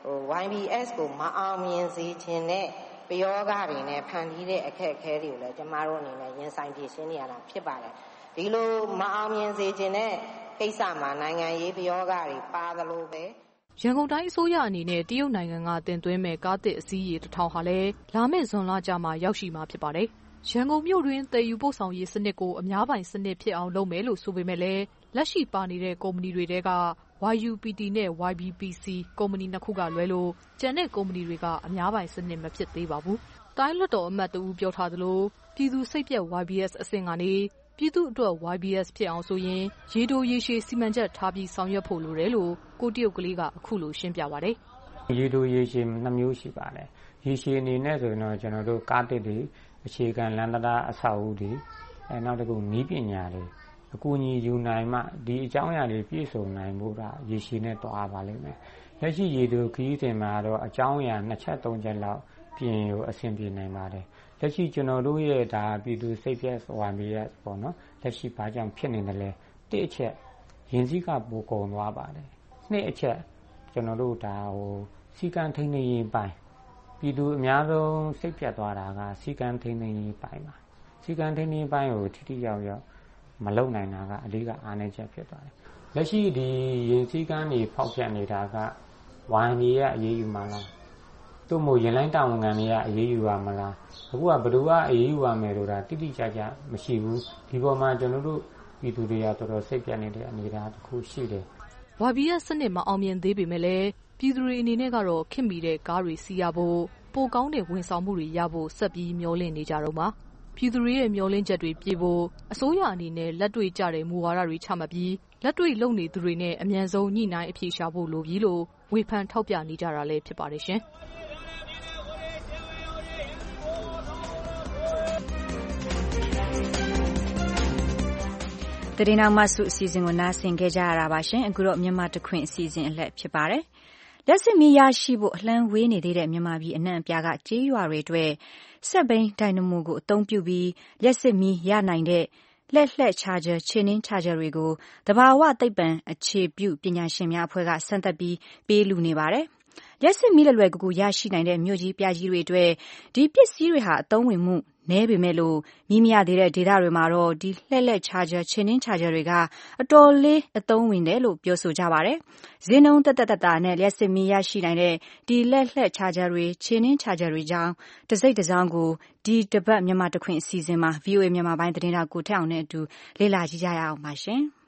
YBS ကိုမအောင်မြင်စေခြင်းနဲ့ပယောဂတွေနဲ့ဖန်တီးတဲ့အခက်အခဲတွေကိုလည်းကျမတို့အနေနဲ့ရင်ဆိုင်ဖြေရှင်းနေရတာဖြစ်ပါတယ်ဒီလိုမအောင်မြင်စေခြင်းနဲ့ကိစ္စမှာနိုင်ငံရေးပယောဂတွေပါသလိုပဲရန်ကုန်တိုင်းအစိုးရအနေနဲ့တရုတ်နိုင်ငံကတင်သွင်းမဲ့ကားသစ်အစီးရေ1000ဟာလည်းလာမယ့်ဇွန်လကျမှရောက်ရှိမှာဖြစ်ပါတယ်ရန်ကုန်မြို့တွင်တည်ယူပို့ဆောင်ရေးစနစ်ကိုအများပိုင်စနစ်ဖြစ်အောင်လုပ်မယ်လို့ဆိုပေမဲ့လည်းလက်ရှိပါနေတဲ့ကုမ္ပဏီတွေတဲက YUPT နဲ့ YBPC ကုမ္ပဏီနှစ်ခုကလွဲလို့ကျန်တဲ့ကုမ္ပဏီတွေကအများပိုင်စနစ်မဖြစ်သေးပါဘူး။တိုင်းလွှတ်တော်အမတ်တူပြောထားသလိုပြည်သူစိတ်ပြက် YBS အဆင့်ကနေပြည်သူအတွက် YBS ဖြစ်အောင်ဆိုရင်ရေတိုရေရှည်စီမံချက်ထားပြီးဆောင်ရွက်ဖို့လိုတယ်လို့ကိုတရုတ်ကလေးကအခုလိုရှင်းပြပါတယ်။ရေတိုရေရှည်2မျိုးရှိပါတယ်။ရေရှည်အနေနဲ့ဆိုရင်တော့ကျွန်တော်တို့ကားတစ်တွေအခြေခံလမ်းတရားအဆောက်အဦတွေနောက်တစ်ခုနည်းပညာတွေအကူအညီယူနိုင်မှဒီအကြောင်းအရာတွေပြည့်စုံနိုင်ဖို့ကရေရှည်နဲ့တွားပါလိမ့်မယ်။လက်ရှိရေတိုခရီးစဉ်မှာတော့အကြောင်းအရာ2ချက်3ချက်လောက်ပြင်ကိုအဆင်ပြေနိုင်ပါတယ်။လက်ရှိကျွန်တော်တို့ရဲ့ဒါပြည်သူစိတ်ပြက် YBS ပေါ့နော်လက်ရှိဘာကြောင့်ဖြစ်နေတယ်လဲတစ်အချက်ရင်းစည်းကပိုကုန်သွားပါတယ်။နှစ်အချက်ကျွန်တော်တို့ဒါစီကံထိန်းသိမ်းရေးပိုင်းပြည်သူအများဆုံးစိတ်ပြတ်သွားတာကစီကံထိန်းသိမ်းရေးပိုင်းပါစီကံထိန်းသိမ်းပိုင်းကိုထိထိရောက်ရောက်မလုံနိုင်တာကအလေးကအားနည်းချက်ဖြစ်သွားတယ်လက်ရှိဒီရင်စီကံတွေဖောက်ပြတ်နေတာကဝိုင်းကြီးရဲ့အရေးယူမှလားသူ့မို့ရင်လိုင်းတာဝန်ခံတွေကအရေးယူရမလားအခုကဘယ်သူကအရေးယူရမယ်လို့ဒါတိတိကျကျမရှိဘူးဒီပေါ်မှာကျွန်တော်တို့ပြည်သူတွေကတော်တော်စိတ်ပြတ်နေတဲ့အနေအထားတစ်ခုရှိတယ် YBS စနစ်မအောင်မြင်သေးပေမဲ့လည်းပြည်သူတွေအနေနဲ့ကတော့ခင်မီတဲ့ကားတွေစီးရဖို့ပိုကောင်းတဲ့ဝန်ဆောင်မှုတွေရဖို့ဆက်ပြီးမျှော်လင့်နေကြတော့မှာပြည်သူတွေရဲ့မျှော်လင့်ချက်တွေပြည့်ဖို့အစိုးရအနေနဲ့လက်တွေ့ကျတဲ့မူဝါဒတွေချမှတ်ပြီးလက်တွေ့လုပ်နေသူတွေနဲ့အမြန်ဆုံးညှိနှိုင်းအဖြေရှာဖို့လိုပြီလို့ဝေဖန်ထောက်ပြနေကြတာလည်းဖြစ်ပါတယ်ရှင်တရင်နောက်မှစုအစီအစဉ်ကိုနားဆင်ခဲ့ကြရတာပါရှင်အခုတော့မြန်မာတခွင်အစီအစဉ်အလှည့်ဖြစ်ပါတယ်လက်စစ်မီးရရှိဖို့အလှမ်းဝေးနေသေးတဲ့မြန်မာပြည်အနှံ့အပြားကကြေးရွာတွေအတွက်စက်ဘိန်းဒိုင်နမိုကိုအသုံးပြုပြီးလက်စစ်မီးရနိုင်တဲ့လက်လှက်ချာဂျာခြေနှင်းချာဂျာတွေကိုတဘာဝသိပ္ပံအခြေပြုပညာရှင်များအဖွဲ့ကစမ်းသပ်ပြီးပေးလူနေပါတယ်လက်စစ်မီးလွယ်ကူကူရရှိနိုင်တဲ့မြို့ကြီးပြကြီးတွေအတွက်ဒီပစ္စည်းတွေဟာအသုံးဝင်မှုနဲပေမဲ့လို့မီးမရသေးတဲ့ဒေသတွေမှာတော့ဒီလှက်လက်ချာဂျာခြေနှင်းချာဂျာတွေကအတော်လေးအသုံးဝင်တယ်လို့ပြောဆိုကြပါတယ်။ဈေးနှုန်းတက်နဲ့လျှက်စစ်မီးရရှိနိုင်တဲ့ဒီလက်လှက်ချာဂျာတွေခြေနှင်းချာဂျာတွေကြောင့်တစိမ့်တစ်စောင်းကိုဒီတပတ်မြန်မာတခွင်အစီအစဉ်မှာ VOA မြန်မာပိုင်းသတင်းတောက်ကိုထက်အောင်နဲ့အတူလေ့လာကြည့်ကြရအောင်ပါရှင်။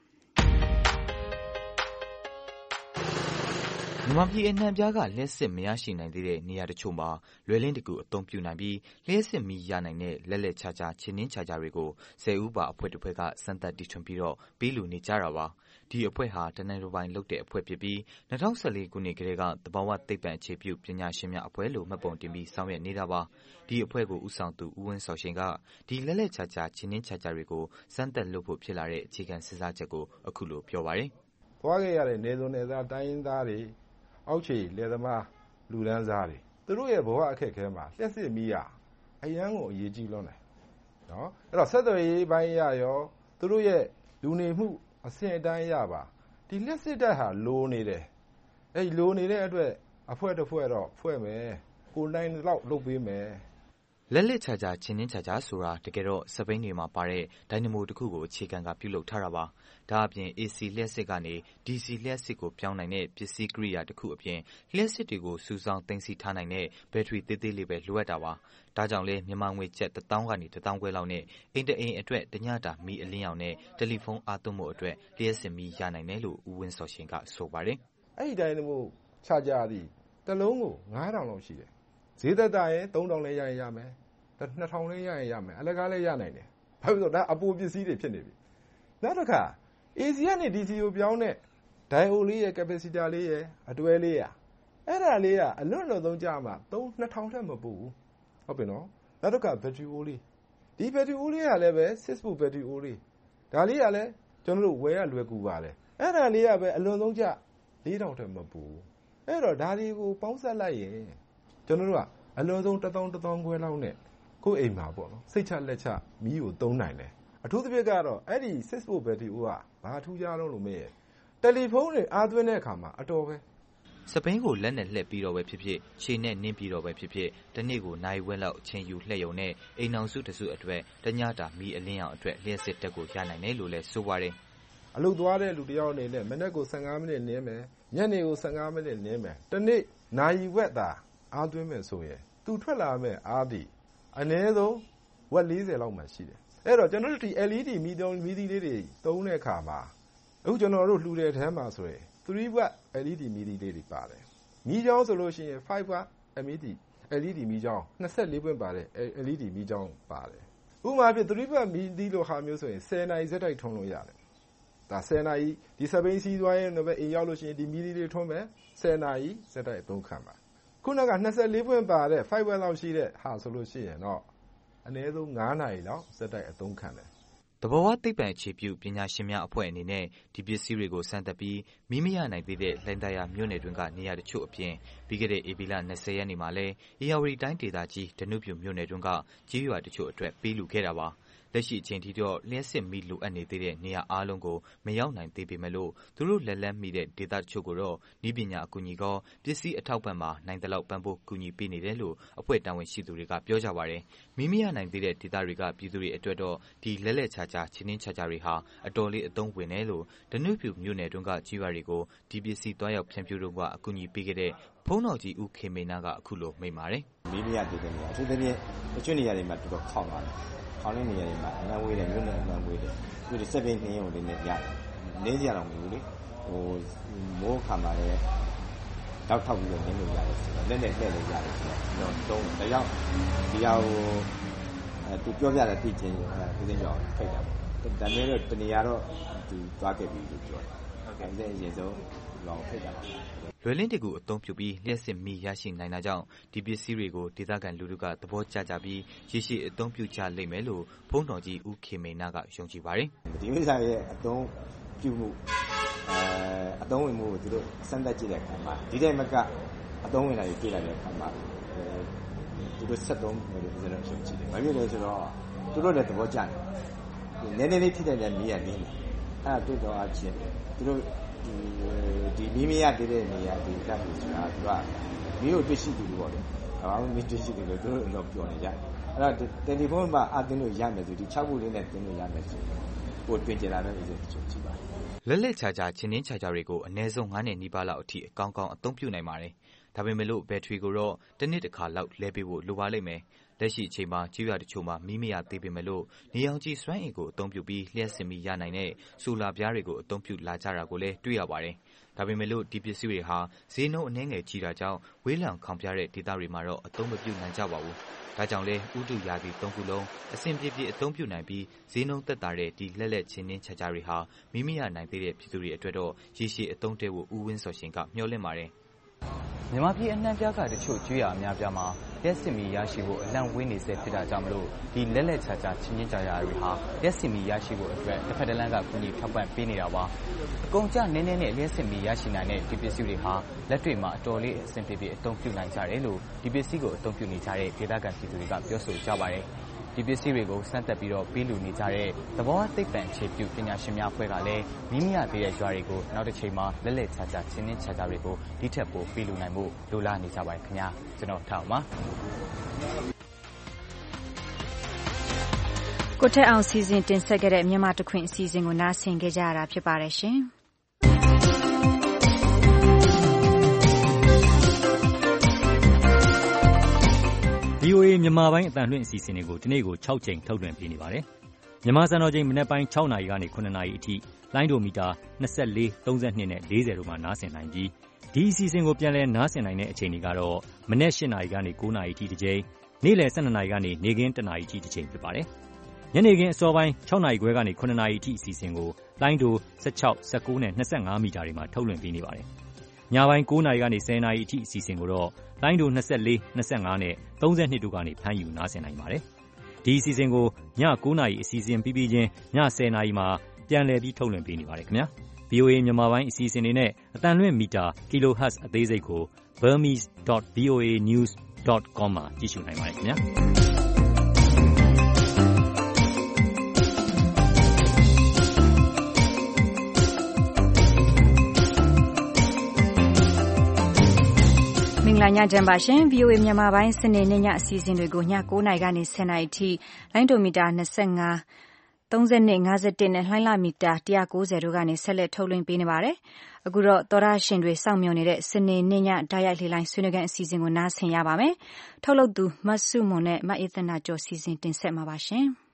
မြန်မာပြည်အနှံ့ပြားကလျှက်စစ်မရရှိနိုင်သေးတဲ့နေရာတချို့မှာလွယ်လင်းတကူအသုံးပြုနိုင်ပြီးလျှက်စစ်မီးရနိုင်တဲ့လက်လက်ချာချာခြေနှင်းချာချာတွေကို10ဦးပါအဖွဲ့တစ်ဖွဲ့ကစမ်းသပ်တီထွင်ပြီးတော့ပေးလူနေကြတာပါဒီအဖွဲ့ဟာတနင်္လာပိုင်းလုပ်တဲ့အဖွဲ့ဖြစ်ပြီး2014ခုနှစ်ကတည်းကသဘာဝသိပ္ပံအခြေပြုပညာရှင်များအဖွဲ့လို့မှတ်ပုံတင်ပြီးဆောင်ရွက်နေတာပါဒီအဖွဲ့ကိုဦးဆောင်သူဦးဝင်းစောရှင်ကဒီလက်လက်ချာချာခြေနှင်းချာချာတွေကိုစမ်းသပ်လုပ်ဖို့ဖြစ်လာတဲ့အခြေခံစဉ်းစားချက်ကိုအခုလိုပြောပါတယ်သွားခဲ့ရတဲ့နေစုံနေသားတိုင်းရင်းသားတွေအောက်ခြေလယ်သမားလူဒန်းစားတွေသူတို့ရဲ့ဘဝအခက်အခဲမှာလျှက်စစ်မီးရအရန်ကိုအရေးကြီးလွန်းတယ်နော်အဲ့တော့ဆက်သွယ်ရေးပိုင်းရရောသူတို့ရဲ့လူနေမှုအဆင့်အတန်းရပါဒီလျှက်စစ်တက်ဟာလိုနေတယ်အဲ့လိုနေတဲ့အတွက်အဖွဲ့တစ်ဖွဲ့တော့ဖွဲ့မယ်ကိုနိုင်လောက်လုပ်ပေးမယ်လက်လက်ချာချာခြေနှင်းချာချာဆိုတာတကယ်တော့စပိန်တွေမှာပါတဲ့ဒိုင်နမိုတစ်ခုကိုအခြေခံကပြုလုပ်ထားတာပါဒါအပြင် AC လျှက်စစ်ကနေ DC လျှက်စစ်ကိုပြောင်းနိုင်တဲ့ပစ္စည်းကိရိယာတစ်ခုအပြင်လျှက်စစ်တွေကိုစုဆောင်းသိမ်းဆည်းထားနိုင်တဲ့ဘက်ထရီသေးသေးလေးပဲလိုအပ်တာပါဒါကြောင့်လဲမြန်မာငွေကျပ်1000ကနေ1000ခွဲလောက်နဲ့အိမ်တအိမ်အတွက်တညတာမီအလင်းရောင်နဲ့တယ်လီဖုန်းအားသွင်းမှုအတွက်လျှက်စစ်မီရနိုင်တယ်လို့ဦးဝင်းစောရှင်ကဆိုပါတယ်အဲ့ဒီဒိုင်နမိုချာချာဒီတစ်လုံးကို9000လောက်ရှိတယ်ဈေးသက်သာရင်3000လည်းရရင်ရမယ်2000လေးရရင်ရမယ်အလကားလည်းရနိုင်တယ်ဘာဖြစ်လို့ဒါအပိုပစ္စည်းတွေဖြစ်နေပြီနောက်တစ်ခါ AC ကနေ DC ကိုပြောင်းတဲ့ဒိုင်အိုလေးရဲ့ capacity လေးရဲ့အတွဲလေးအဲ့ဒါလေးကအလွတ်လွတ်သုံးကြမှာ2000ထက်မပိုဘူးဟုတ်ပြီနော်နောက်တစ်ခါ battery အိုးလေးဒီ battery အိုးလေးကလည်းပဲ6 volt battery အိုးလေးဒါလေးကလည်းကျွန်တော်တို့ဝယ်ရလွယ်ကူပါလေအဲ့ဒါလေးကပဲအလွန်ဆုံးကြ4000ထက်မပိုဘူးအဲ့တော့ဒါတွေကိုပေါင်းစပ်လိုက်ရင်ကျွန်တော်တို့ကအလွန်ဆုံး1000ခွဲလောက်နဲ့ကိုယ့်အိမ်မှာပေါ့နော်စိတ်ချလက်ချမီးကိုသုံးနိုင်တယ်အထူးသဖြင့်ကတော့အဲ့ဒီ6 volt battery အိုးကဘာထူးခြားလုံးလို့မေးရတယ်လီဖုန်းတွေအားသွင်းတဲ့အခါမှာအတော်ပဲစပိန်ကိုလက်နဲ့လှည့်ပြီးတော့ပဲဖြစ်ဖြစ်ခြေနဲ့နင်းပြီးတော့ပဲဖြစ်ဖြစ်တနေ့ကိုနိုင်ဝက်လောက်အချိန်ယူလှည့်ရုံနဲ့အိမ်အောင်စုတစုအတွက်တညတာမီအလင်းအောင်အတွက်လျှက်စစ်တက်ကိုရနိုင်တယ်လို့လည်းဆိုပါတယ်အလုပ်သွားတဲ့လူတယောက်အနေနဲ့မနေ့ကို15မိနစ်နင်းမယ်ညနေကို15မိနစ်နင်းမယ်တနေ့နိုင်ဝက်သာအားသွင်းမယ်ဆိုရင်သူထွက်လာမယ်အားဒီအနည်းဆုံးဝက်40လောက်မှရှိတယ်အဲ့တော့ကျွန်တော်တို့ဒီ LED မီသီးလေးတွေသုံးတဲ့အခါမှာအခုကျွန်တော်တို့လှူတဲ့ထဲမှာဆိုရင်3 watt LED မီသီးလေးတွေပါတယ်မီးကြောင်းဆိုလို့ရှိရင်5 watt LED မီးကြောင်း24ပွင့်ပါတယ် LED မီးကြောင်းပါတယ်ဥပမာဖြစ်3 watt မီးသီးလိုဟာမျိုးဆိုရင်10နာရီဇက်တိုက်ထုံးလို့ရတယ်ဒါ10နာရီဒီစပိန်စီးသွားရင်တော့အိမ်ရောက်လို့ရှိရင်ဒီမီးသီးလေးထုံးမယ်10နာရီဇက်တိုက်အသုံးခံပါခုနက24ပွင့်ပါတဲ့5 watt လောက်ရှိတဲ့ဟာဆိုလို့ရှိရင်တော့အနည်းဆုံး9နာရီလောက်ဇက်တိုက်အသုံးခံတယ်သဘောဝသိပ္ပံအခြေပြုပညာရှင်များအဖွဲ့အနေနဲ့ဒီပစ္စည်းတွေကိုစမ်းသပ်ပြီးမိမရနိုင်သေးတဲ့လှိုင်းသာယာမြို့နယ်တွင်းကနေရာတချို့အပြင်ပြီးခဲ့တဲ့ဧပြီလ20ရက်နေ့မှာလည်းဧရာဝတီတိုင်းဒေသကြီးဒနုပြုမြို့နယ်တွင်းကကြေးရွာတချို့အတွက်ပေးလူခဲ့တာပါလက်ရှိအချိန်ထိတော့လျှက်စစ်မီလိုအပ်နေသေးတဲ့နေရာအားလုံးကိုမရောက်နိုင်သေးပေမဲ့လို့သူတို့လက်လန်းမိတဲ့ဒေသတချို့ကိုတော့ဤပညာအကူအညီကောပစ္စည်းအထောက်ပံ့မှာနိုင်တဲ့လောက်ပံ့ပိုးကူညီပေးနေတယ်လို့အဖွဲ့တာဝန်ရှိသူတွေကပြောကြပါတယ်မိမရနိုင်သေးတဲ့ဒေသတွေကပြည်သူတွေအတွက်တော့ဒီလက်လက်ချာချာချင်းချင်းချာချာတွေဟာအတော်လေးအသုံးဝင်တယ်လို့ဒနုပြုမြို့နယ်တွင်းကကြေးရွာတွေကိုဒီပစ္စည်းတွားရောက်ဖြန့်ဖြူးတော့ကအကူအညီပေးခဲ့တဲ့ဖုန်းတော်ကြီးဦးခေမေနာကအခုလိုမိန့်ပါတယ်မိမရသေးတဲ့နေရာအထူးသဖြင့်တချို့နေရာတွေမှာတော်တော်ခေါင်းပါတယ်ခေါင်းလေးနေရာတွေမှာအနှံ့ဝေးတယ်မြို့နယ်အနှံ့ဝေးတယ်သူတွေစက်ပင်းနှင်းရုံလေးနဲ့ရတယ်နေကြရအောင်မလို့လေမိုးခါမှာလည်းတောက်ထောက်ပြီးတော့နင်းလို့ရတယ်ဆိုတော့လက်နဲ့လှည့်လို့ရတယ်ဆိုတော့တုံးတယောက်ဒီဟာကိုသူပြောပြတဲ့သိချင်းဒီသိကြောင်ဖိတ်တာပေါ့ဒါနဲ့တော့တနေရာတော့သူသွားခဲ့ပြီလို့ပြောတယ်ဟုတ်ကဲ့အရင်ဆုံးလောင်ဖိတ်တာပါလွယ်လင်းတကူအသုံးပြုပြီးလျှက်စစ်မီရရှိနိုင်တာကြောင့်ဒီပစ္စည်းတွေကိုဒေသခံလူထုကသဘောကျကြပြီးရရှိအသုံးပြုကြလိမ့်မယ်လို့ဖုန်းတော်ကြီးဦးခေမေနာကယုံကြည်ပါတယ်ဒီမိသားရဲ့အသုံးပြုမှုအသုံးဝင်မှုကိုသူတို့စမ်းသပ်ကြည့်တဲ့အခါမှာဒီတဲ့မကအသုံးဝင်တာတွေတွေ့လာတဲ့အခါမှာသူတို့ဆက်သုံးမယ်လို့ပြောလို့ယုံကြည်တယ်။ဘာဖြစ်လဲဆိုတော့သူတို့လည်းသဘောကျတယ်။နည်းနည်းလေးဖြစ်တဲ့မီးရနေတယ်။အဲ့ဒါတွေ့တော့အချင်းသူတို့ဒီမီးမရသေးတဲ့နေရာဒီကပ်လို့ဆိုတာသူကမီးကိုတွေ့ရှိသူတွေပေါ့လေ။ဘာမှမတွေ့ရှိသူတွေသူတို့တော့ပြောနေကြတယ်။အဲ့တော့တယ်လီဖုန်းမှာအတင်းလို့ရမယ်ဆိုဒီ6ခုလေးနဲ့တင်းလို့ရမယ်ဆိုပို့တွင်ကြလာတဲ့ဥစ္စာတချို့ကြည့်ပါလက်လက်ချာချာချင်းချင်းချာချာတွေကိုအနည်းဆုံး9နှစ်နီးပါးလောက်အထိအကောင်းကောင်းအသုံးပြုနိုင်ပါတယ်။ဒါပေမဲ့လို့ဘက်ထရီကိုတော့တစ်နှစ်တစ်ခါလောက်လဲပေးဖို့လိုပါလိမ့်မယ်။လက်ရှိအချိန်မှာကြေးရွာတချို့မှာမီးမရသေးပေမဲ့လို့နေအောင်ကြီးစွမ်းအင်ကိုအသုံးပြုပြီးလျှက်စစ်မီရနိုင်တဲ့ဆိုလာပြားတွေကိုအသုံးပြုလာကြတာကိုလည်းတွေ့ရပါတယ်။ဒါပေမဲ့လို့ဒီပစ္စည်းတွေဟာဈေးနှုန်းအနည်းငယ်ကြီးတာကြောင့်ဝေးလံခေါင်ပြတဲ့ဒေသတွေမှာတော့အသုံးမပြုနိုင်ကြပါဘူး။ဒါကြောင့်လဲဥတုရာသီ3ခုလုံးအဆင်ပြေပြေအသုံးပြုနိုင်ပြီးဈေးနှုန်းသက်သာတဲ့ဒီလက်လက်ချင်းချင်းချာချာတွေဟာမိမရနိုင်သေးတဲ့ပြည်သူတွေအတွက်တော့ရေရှည်အသုံးတည့်ဖို့ဦးဝင်းစော်ရှင်ကမျှော်လင့်ပါတယ်မြန်မာပြည်အနှံ့ပြားကတချို့ကျွေးရအများပြားမှာရက်စစ်မီရရှိဖို့အလန့်ဝေးနေစေဖြစ်တာကြောင့်မလို့ဒီလက်လက်ချာချာချင်းချင်းကြာကြာတွေဟာရက်စစ်မီရရှိဖို့အတွက်တစ်ဖက်တစ်လမ်းကကူညီထောက်ပံ့ပေးနေတာပါအကုန်ကြနည်းနည်းနဲ့ရက်စစ်မီရရှိနိုင်တဲ့ဒီပစ္စည်းတွေဟာလက်တွေ့မှာအတော်လေးအဆင်ပြေပြေအသုံးပြုနိုင်ကြတယ်လို့ဒီပစ္စည်းကိုအသုံးပြုနေကြတဲ့ဒေသခံပြည်သူတွေကပြောဆိုကြပါတယ်ဒီပစ္စည်းတွေကိုစမ်းသပ်ပြီးတော့ပေးလူနေကြတဲ့သဘောသိပ္ပံအခြေပြုပညာရှင်များအဖွဲ့ကလည်းမိမိရသေးတဲ့ရွာတွေကိုနောက်တစ်ချိန်မှာလက်လက်ချာချာချင်းချင်းချာချာတွေကိုဒီထက်ပိုပေးလူနိုင်မှုလိုလားနေကြပါတယ်ခင်ဗျာကျွန်တော်ထားအောင်ပါကိုထက်အောင်စီစဉ်တင်ဆက်ခဲ့တဲ့မြန်မာတခွင်အစီအစဉ်ကိုနားဆင်ကြရတာဖြစ်ပါတယ်ရှင် VOA မြန်မာပိုင်းအသံလွှင့်အစီအစဉ်တွေကိုဒီနေ့ကို6ချိန်ထုတ်လွှင့်ပေးနေပါတယ်။မြန်မာစံတော်ချိန်မနက်ပိုင်း6နာရီကနေ9နာရီအထိလိုင်းဒိုမီတာ24 32နဲ့40တို့မှာနားဆင်နိုင်ပြီးဒီအစီအစဉ်ကိုပြန်လည်နားဆင်နိုင်တဲ့အချိန်တွေကတော့မနက်8နာရီကနေ9နာရီအထိတစ်ချိန်နေ့လယ်12နာရီကနေနေ့ခင်း1နာရီအထိတစ်ချိန်ဖြစ်ပါတယ်။ညနေခင်းအစောပိုင်း6နာရီခွဲကနေ9နာရီအထိအစီအစဉ်ကိုလိုင်းဒို16 19နဲ့25မီတာတွေမှာထုတ်လွှင့်ပေးနေပါတယ်။ညပိုင်း9နာရီကနေ10နာရီအထိအစီအစဉ်ကိုတော့လိုင်းဒို24 25နဲ့32တို့ကနေဖမ်းယူနားဆင်နိုင်ပါတယ်။ဒီအစီအစဉ်ကိုည9နာရီအစီအစဉ်ပြီးချင်းည10နာရီမှာပြန်လည်ပြီးထုတ်လွှင့်ပေးနေပါတယ်ခင်ဗျာ။ VOA မြန်မာပိုင်းအစီအစဉ်တွေနဲ့အတန်လွင့်မီတာ kilohertz အသေးစိတ်ကို burmese.voanews.com မှာကြည့်ရှုနိုင်ပါတယ်ခင်ဗျာ။မင်္ဂလာညချမ်းပါရှင် VOA မြန်မာပိုင်းစနေနေ့ညအစီအစဉ်တွေကိုည9:00နာရီကနေ10:00နာရီအထိလိုင်းဒိုမီတာ25 32 51နဲ့လှိုင်းလမီတာ190တို့ကနေဆက်လက်ထုတ်လွှင့်ပေးနေပါတယ်။အခုတော့သောရရှင်တွေစောင့်မျှော်နေတဲ့စနေနေ့ညဓာတ်ရိုက်လေလိုင်းဆွေးနွေးခန်းအစီအစဉ်ကိုနားဆင်ရပါမယ်။ထုတ်လုပ်သူမဆုမွန်နဲ့မအေးသနာကျော်စီစဉ်တင်ဆက်မှာပါရှင်။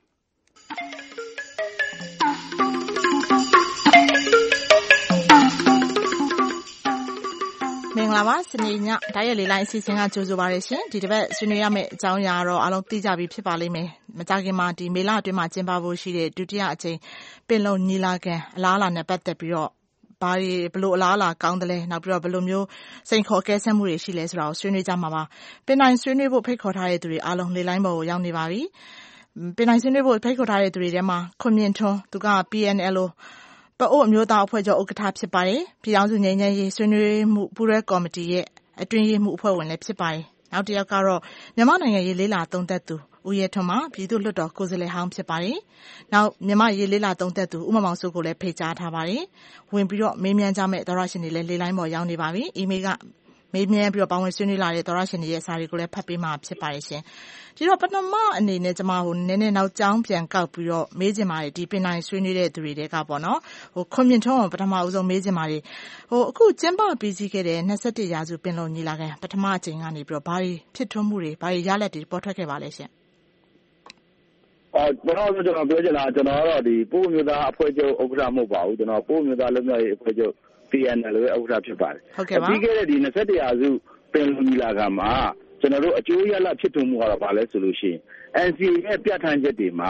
မင်္ဂလာပါစနေညဓာတ်ရိုက်လေလိုင်းအစီအစဉ်ကကြိုဆိုပါရရှင်ဒီတစ်ပတ်ဆွေးနွေးရမယ့်အကြောင်းအရာတော့အားလုံးသိကြပြီဖြစ်ပါလိမ့်မယ်မကြာခင်မှာဒီမေလအတွင်းမှာကျင်းပဖို့ရှိတဲ့ဒုတိယအကြိမ်ပင်လုံညီလာခံအလားအလာနဲ့ပတ်သက်ပြီးတော့ဘာတွေဘလို့အလားအလာကောင်းတယ်လဲနောက်ပြီးတော့ဘလို့မျိုးစိန်ခေါ်ကဲဆတ်မှုတွေရှိလဲဆိုတာကိုဆွေးနွေးကြမှာပါပင်နိုင်ဆွေးနွေးဖို့ဖိတ်ခေါ်ထားတဲ့သူတွေအားလုံးလေလိုင်းပေါ်ကိုရောက်နေပါပြီပင်နိုင်ဆွေးနွေးဖို့ဖိတ်ခေါ်ထားတဲ့သူတွေထဲမှာခွန်မြင့်ထွန်းသူက PNLOပအို့အမျိုးသားအဖွဲ့ချုပ်ဥက္ကဋ္ဌဖြစ်ပါတယ်ပြည်ထောင်စုငြိမ်းချမ်းရေးဆွေးနွေးမှုပူးတွဲကော်မတီရဲ့အတွင်းရေးမှူးအဖွဲ့ဝင်လည်းဖြစ်ပါတယ်နောက်တစ်ယောက်ကတော့မြန်မာနိုင်ငံရေးလေးလာသုံးသပ်သူဦးရဲထွန်းမှာပြည်သူ့လွှတ်တော်ကိုယ်စားလှယ်ဟောင်းဖြစ်ပါတယ်နောက်မြန်မာရေးလေးလာသုံးသပ်သူဦးမောင်စိုးကိုလည်းဖိတ်ကြားထားပါတယ်ဝင်ပြီးတော့မေးမြန်းကြမယ့်သောရရှင်တွေလည်းလေးလိုင်းပေါ်ရောက်နေပါပြီအီးမေးလ်ကမေးမြန်းပြီးတော့ပါဝင်ဆွေးနွေးလာတဲ့သောရရှင်တွေရဲ့စာတွေကိုလည်းဖတ်ပေးမှာဖြစ်ပါတယ်ရှင်ဒီတော့ပထမအနေနဲ့ကျွန်မနည်းနည်းနောက်ကြောင်းပြန်ကောက်ပြီးတော့မေးချင်ပါတယ်ဒီပင်နိုင်ဆွေးနွေးတဲ့သူတွေကပေါ့နော်ခွန်မြင့်ထွန်းကိုပထမအဆုံးမေးချင်ပါတယ်အခုကျင်းပပြီးစီးခဲ့တဲ့21ရာစုပင်လုံညီလာခံပထမအကြိမ်ကနေပြီးတော့ဘာတွေဖြစ်ထွန်းမှုတွေဘာတွေရလဒ်တွေပေါ်ထွက်ခဲ့ပါလဲရှင်ကျွန်တော်ပြောချင်တာကျွန်တော်ကတော့ဒီပို့မျိုးသားအဖွဲ့ချုပ်ဥက္ကဋ္ဌမဟုတ်ပါဘူးကျွန်တော်ပို့မျိုးသားလုံမျိုးရေးအဖွဲ့ချုပ် PNL ရဲ့ဥက္ကဋ္ဌဖြစ်ပါတယ်ပြီးခဲ့တဲ့ဒီ21ရာစုပင်လုံညီလာခံမှာကျွန်တော်တို့အကျိုးရလဒ်ဖြစ်ထွန်းမှုကတော့ဘာလဲဆိုလို့ရှိရင် NCA ရဲ့ပြဋ္ဌာန်းချက်တွေမှာ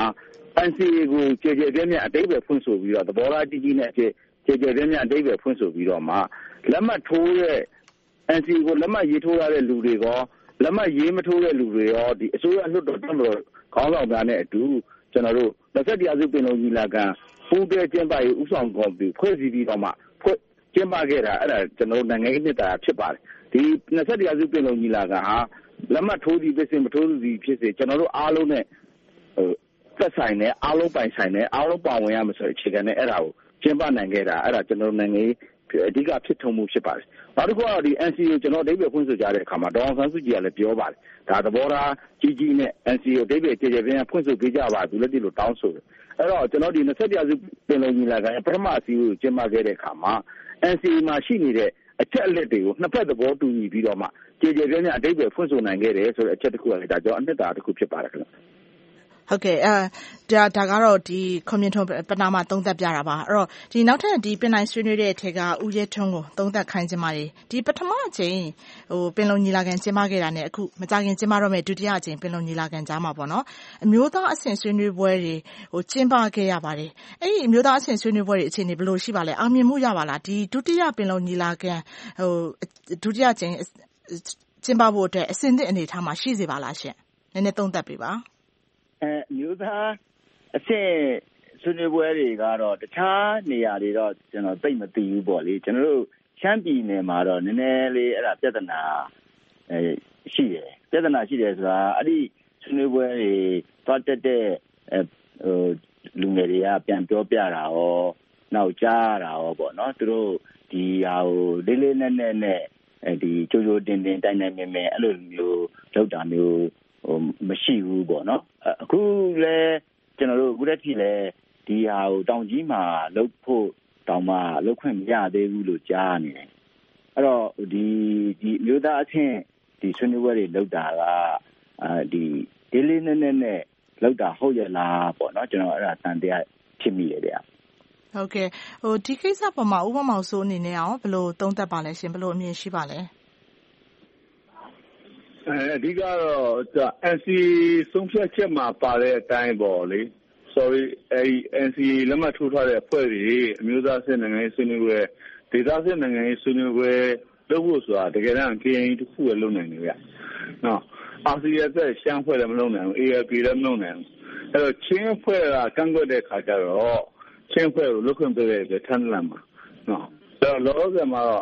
NCA ကိုကျေကျေပြည့်ပြည့်အတိတ်ပဲဖွင့်ဆိုပြီးတော့သဘောထားကြီးကြီးနဲ့ကျေကျေပြည့်ပြည့်အတိတ်ပဲဖွင့်ဆိုပြီးတော့မှလက်မှတ်ထိုးတဲ့ NCA ကိုလက်မှတ်ရေးထိုးရတဲ့လူတွေကောလက်မှတ်ရေးမထိုးတဲ့လူတွေရောဒီအစိုးရလွှတ်တော်တပ်မတော်ခေါင်းဆောင်များနဲ့အတူကျွန်တော်တို့21ရာစုပင်လုံညီလာခံပူးတွဲကျင်းပရေးဥဆောင်ကော်မတီဖွဲ့စည်းပြီးတော့မှကျင်းပခဲ့တာအဲ့ဒါကျွန်တော်တို့နိုင်ငံရေးနှစ်တာဖြစ်ပါတယ်ဒီ21ရာစုပင်လုံညီလာခံဟာလက်မှတ်ထိုးသည်ဖြစ်စေမထိုးသည်ဖြစ်စေကျွန်တော်တို့အားလုံးနဲ့သက်ဆိုင်တဲ့အားလုံးပိုင်ဆိုင်တဲ့အားလုံးပါဝင်ရမယ်ဆိုတဲ့အခြေခံနဲ့အဲ့ဒါကိုကျင်းပနိုင်ခဲ့တာအဲ့ဒါကျွန်တော်တို့နိုင်ငံရေးအဓိကဖြစ်ထုံမှုဖြစ်ပါတယ်နောက်တစ်ခုကတော့ဒီ NCA ကိုကျွန်တော်အဓိပ္ပာယ်ဖွင့်ဆိုကြတဲ့အခါမှာဒေါအောင်ဆန်းစုကြည်ကလည်းပြောပါတယ်ဒါသဘောထားကြီးကြီးနဲ့ NCA ကိုအဓိပ္ပာယ်ကျေကျေပြင်းပြင်းဖွင့်ဆိုပေးကြပါသူလည်းဒီလိုတောင်းဆိုတယ်အဲ့တော့ကျွန်တော်ဒီ21ရာစုပင်လုံညီလာခံပထမအစည်းအဝေးကိုကျင်းပခဲ့တဲ့အခါမှာ NCA မှာရှိနေတဲ့အချက်အလက်တွေကိုနှစ်ဖက်သဘောတူညီပြီးတော့မှကျေကျေပြင်းပြင်းအဓိပ္ပာယ်ဖွင့်ဆိုနိုင်ခဲ့တယ်ဆိုတဲ့အချက်တစ်ခုကလည်းဒါကြောင့်အနှစ်သာတစ်ခုဖြစ်ပါတယ်ခင်ဗျဟုတ်ကဲ့ဒါကတော့ဒီကွန်မြူနတီပနာမှာသုံးသပ်ပြတာပါအဲ့တော့ဒီနောက်ထပ်ဒီပင်နိုင်ဆွေးနွေးတဲ့အထက်ကဦးရဲထွန်းကိုသုံးသပ်ခိုင်းခြင်းပါတယ်ဒီပထမအကြိမ်ပင်လုံညီလာခံကျင်းပခဲ့တာနဲ့အခုမကြခင်ကျင်းပတော့မယ့်ဒုတိယအကြိမ်ပင်လုံညီလာခံကြားမှာပေါ့နော်အမျိုးသားအဆင့်ဆွေးနွေးပွဲတွေကျင်းပခဲ့ရပါတယ်အဲ့ဒီအမျိုးသားအဆင့်ဆွေးနွေးပွဲတွေအခြေအနေဘယ်လိုရှိပါလဲအောင်မြင်မှုရပါလားဒီဒုတိယပင်လုံညီလာခံဒုတိယအကြိမ်ကျင်းပဖို့အတွက်အဆင့်သင့်အနေထားမှာရှိစေပါလားရှင်နည်းနည်းသုံးသပ်ပေးပါမျိုးသားအဆင့်ဆွေးနွေးပွဲတွေကတော့တခြားနေရာတွေတော့ကျွန်တော်သိမသိဘူးပေါ့လေကျွန်တော်တို့ရှမ်းပြည်နယ်မှာတော့နည်းနည်းလေးအဲ့ဒါပြဿနာရှိတယ်ဆိုတာအဲ့ဒီဆွေးနွေးပွဲတွေသွားတက်တဲ့လူငယ်တွေကပြန်ပြောပြတာရောနောက်ကြားတာရောပေါ့နော်သူတို့ဒီဟာကိုလေးလေးနက်နက်နဲ့ဒီကြိုကြိုတင်တင်တိုင်တိုင်မြင်မြင်အဲ့လိုမျိုးလောက်တာမျိုးမရှိဘူးပေါ့နော်အခုလဲကျွန်တော်တို့အခုတည်းကလည်းဒီဟာကိုတောင်ကြီးမှာလှုပ်ဖို့တောင်မှလှုပ်ခွင့်မရသေးဘူးလို့ကြားနေတယ်အဲ့တော့ဒီမျိုးသားအချင်းဒီဆွေးနွေးပွဲတွေလှုပ်တာကဒီလေးလေးနက်နက်နဲ့လှုပ်တာဟုတ်ရဲ့လားပေါ့နော်ကျွန်တော်အဲ့ဒါတန်တရားဖြစ်မိတယ်ဗျာဟုတ်ကဲ့ဒီကိစ္စပေါ်မှာဥပမာဆိုအနေနဲ့အောင်ဘယ်လိုသုံးသပ်ပါလဲရှင်ဘယ်လိုအမြင်ရှိပါလဲအဓိကတော့NCA ဆုံးဖြတ်ချက်မှာပါတဲ့အတိုင်းပေါ့လေ NCA လက်မှတ်ထိုးထားတဲ့အဖွဲ့တွေအမျိုးသားအဆင့်နိုင်ငံရေးဆွေးနွေးပွဲဒေသအဆင့်နိုင်ငံရေးဆွေးနွေးပွဲလုပ်ဖို့ဆိုတာတကယ်တမ်း KNU တစ်ခုပဲလုပ်နိုင်တယ်ဗျ။နော် RCSS ရှမ်းဖွဲ့လည်းမလုပ်နိုင်ဘူး ALP လည်းမလုပ်နိုင်ဘူး။အဲ့တော့ချင်းဖွဲ့ကကန့်ကွက်တဲ့ခါကျတော့ချင်းဖွဲ့ကိုလွတ်ခွင့်ပေးတဲ့ထန်းလန်မှာနော်။အဲ့တော့လောလောဆယ်မှာတော့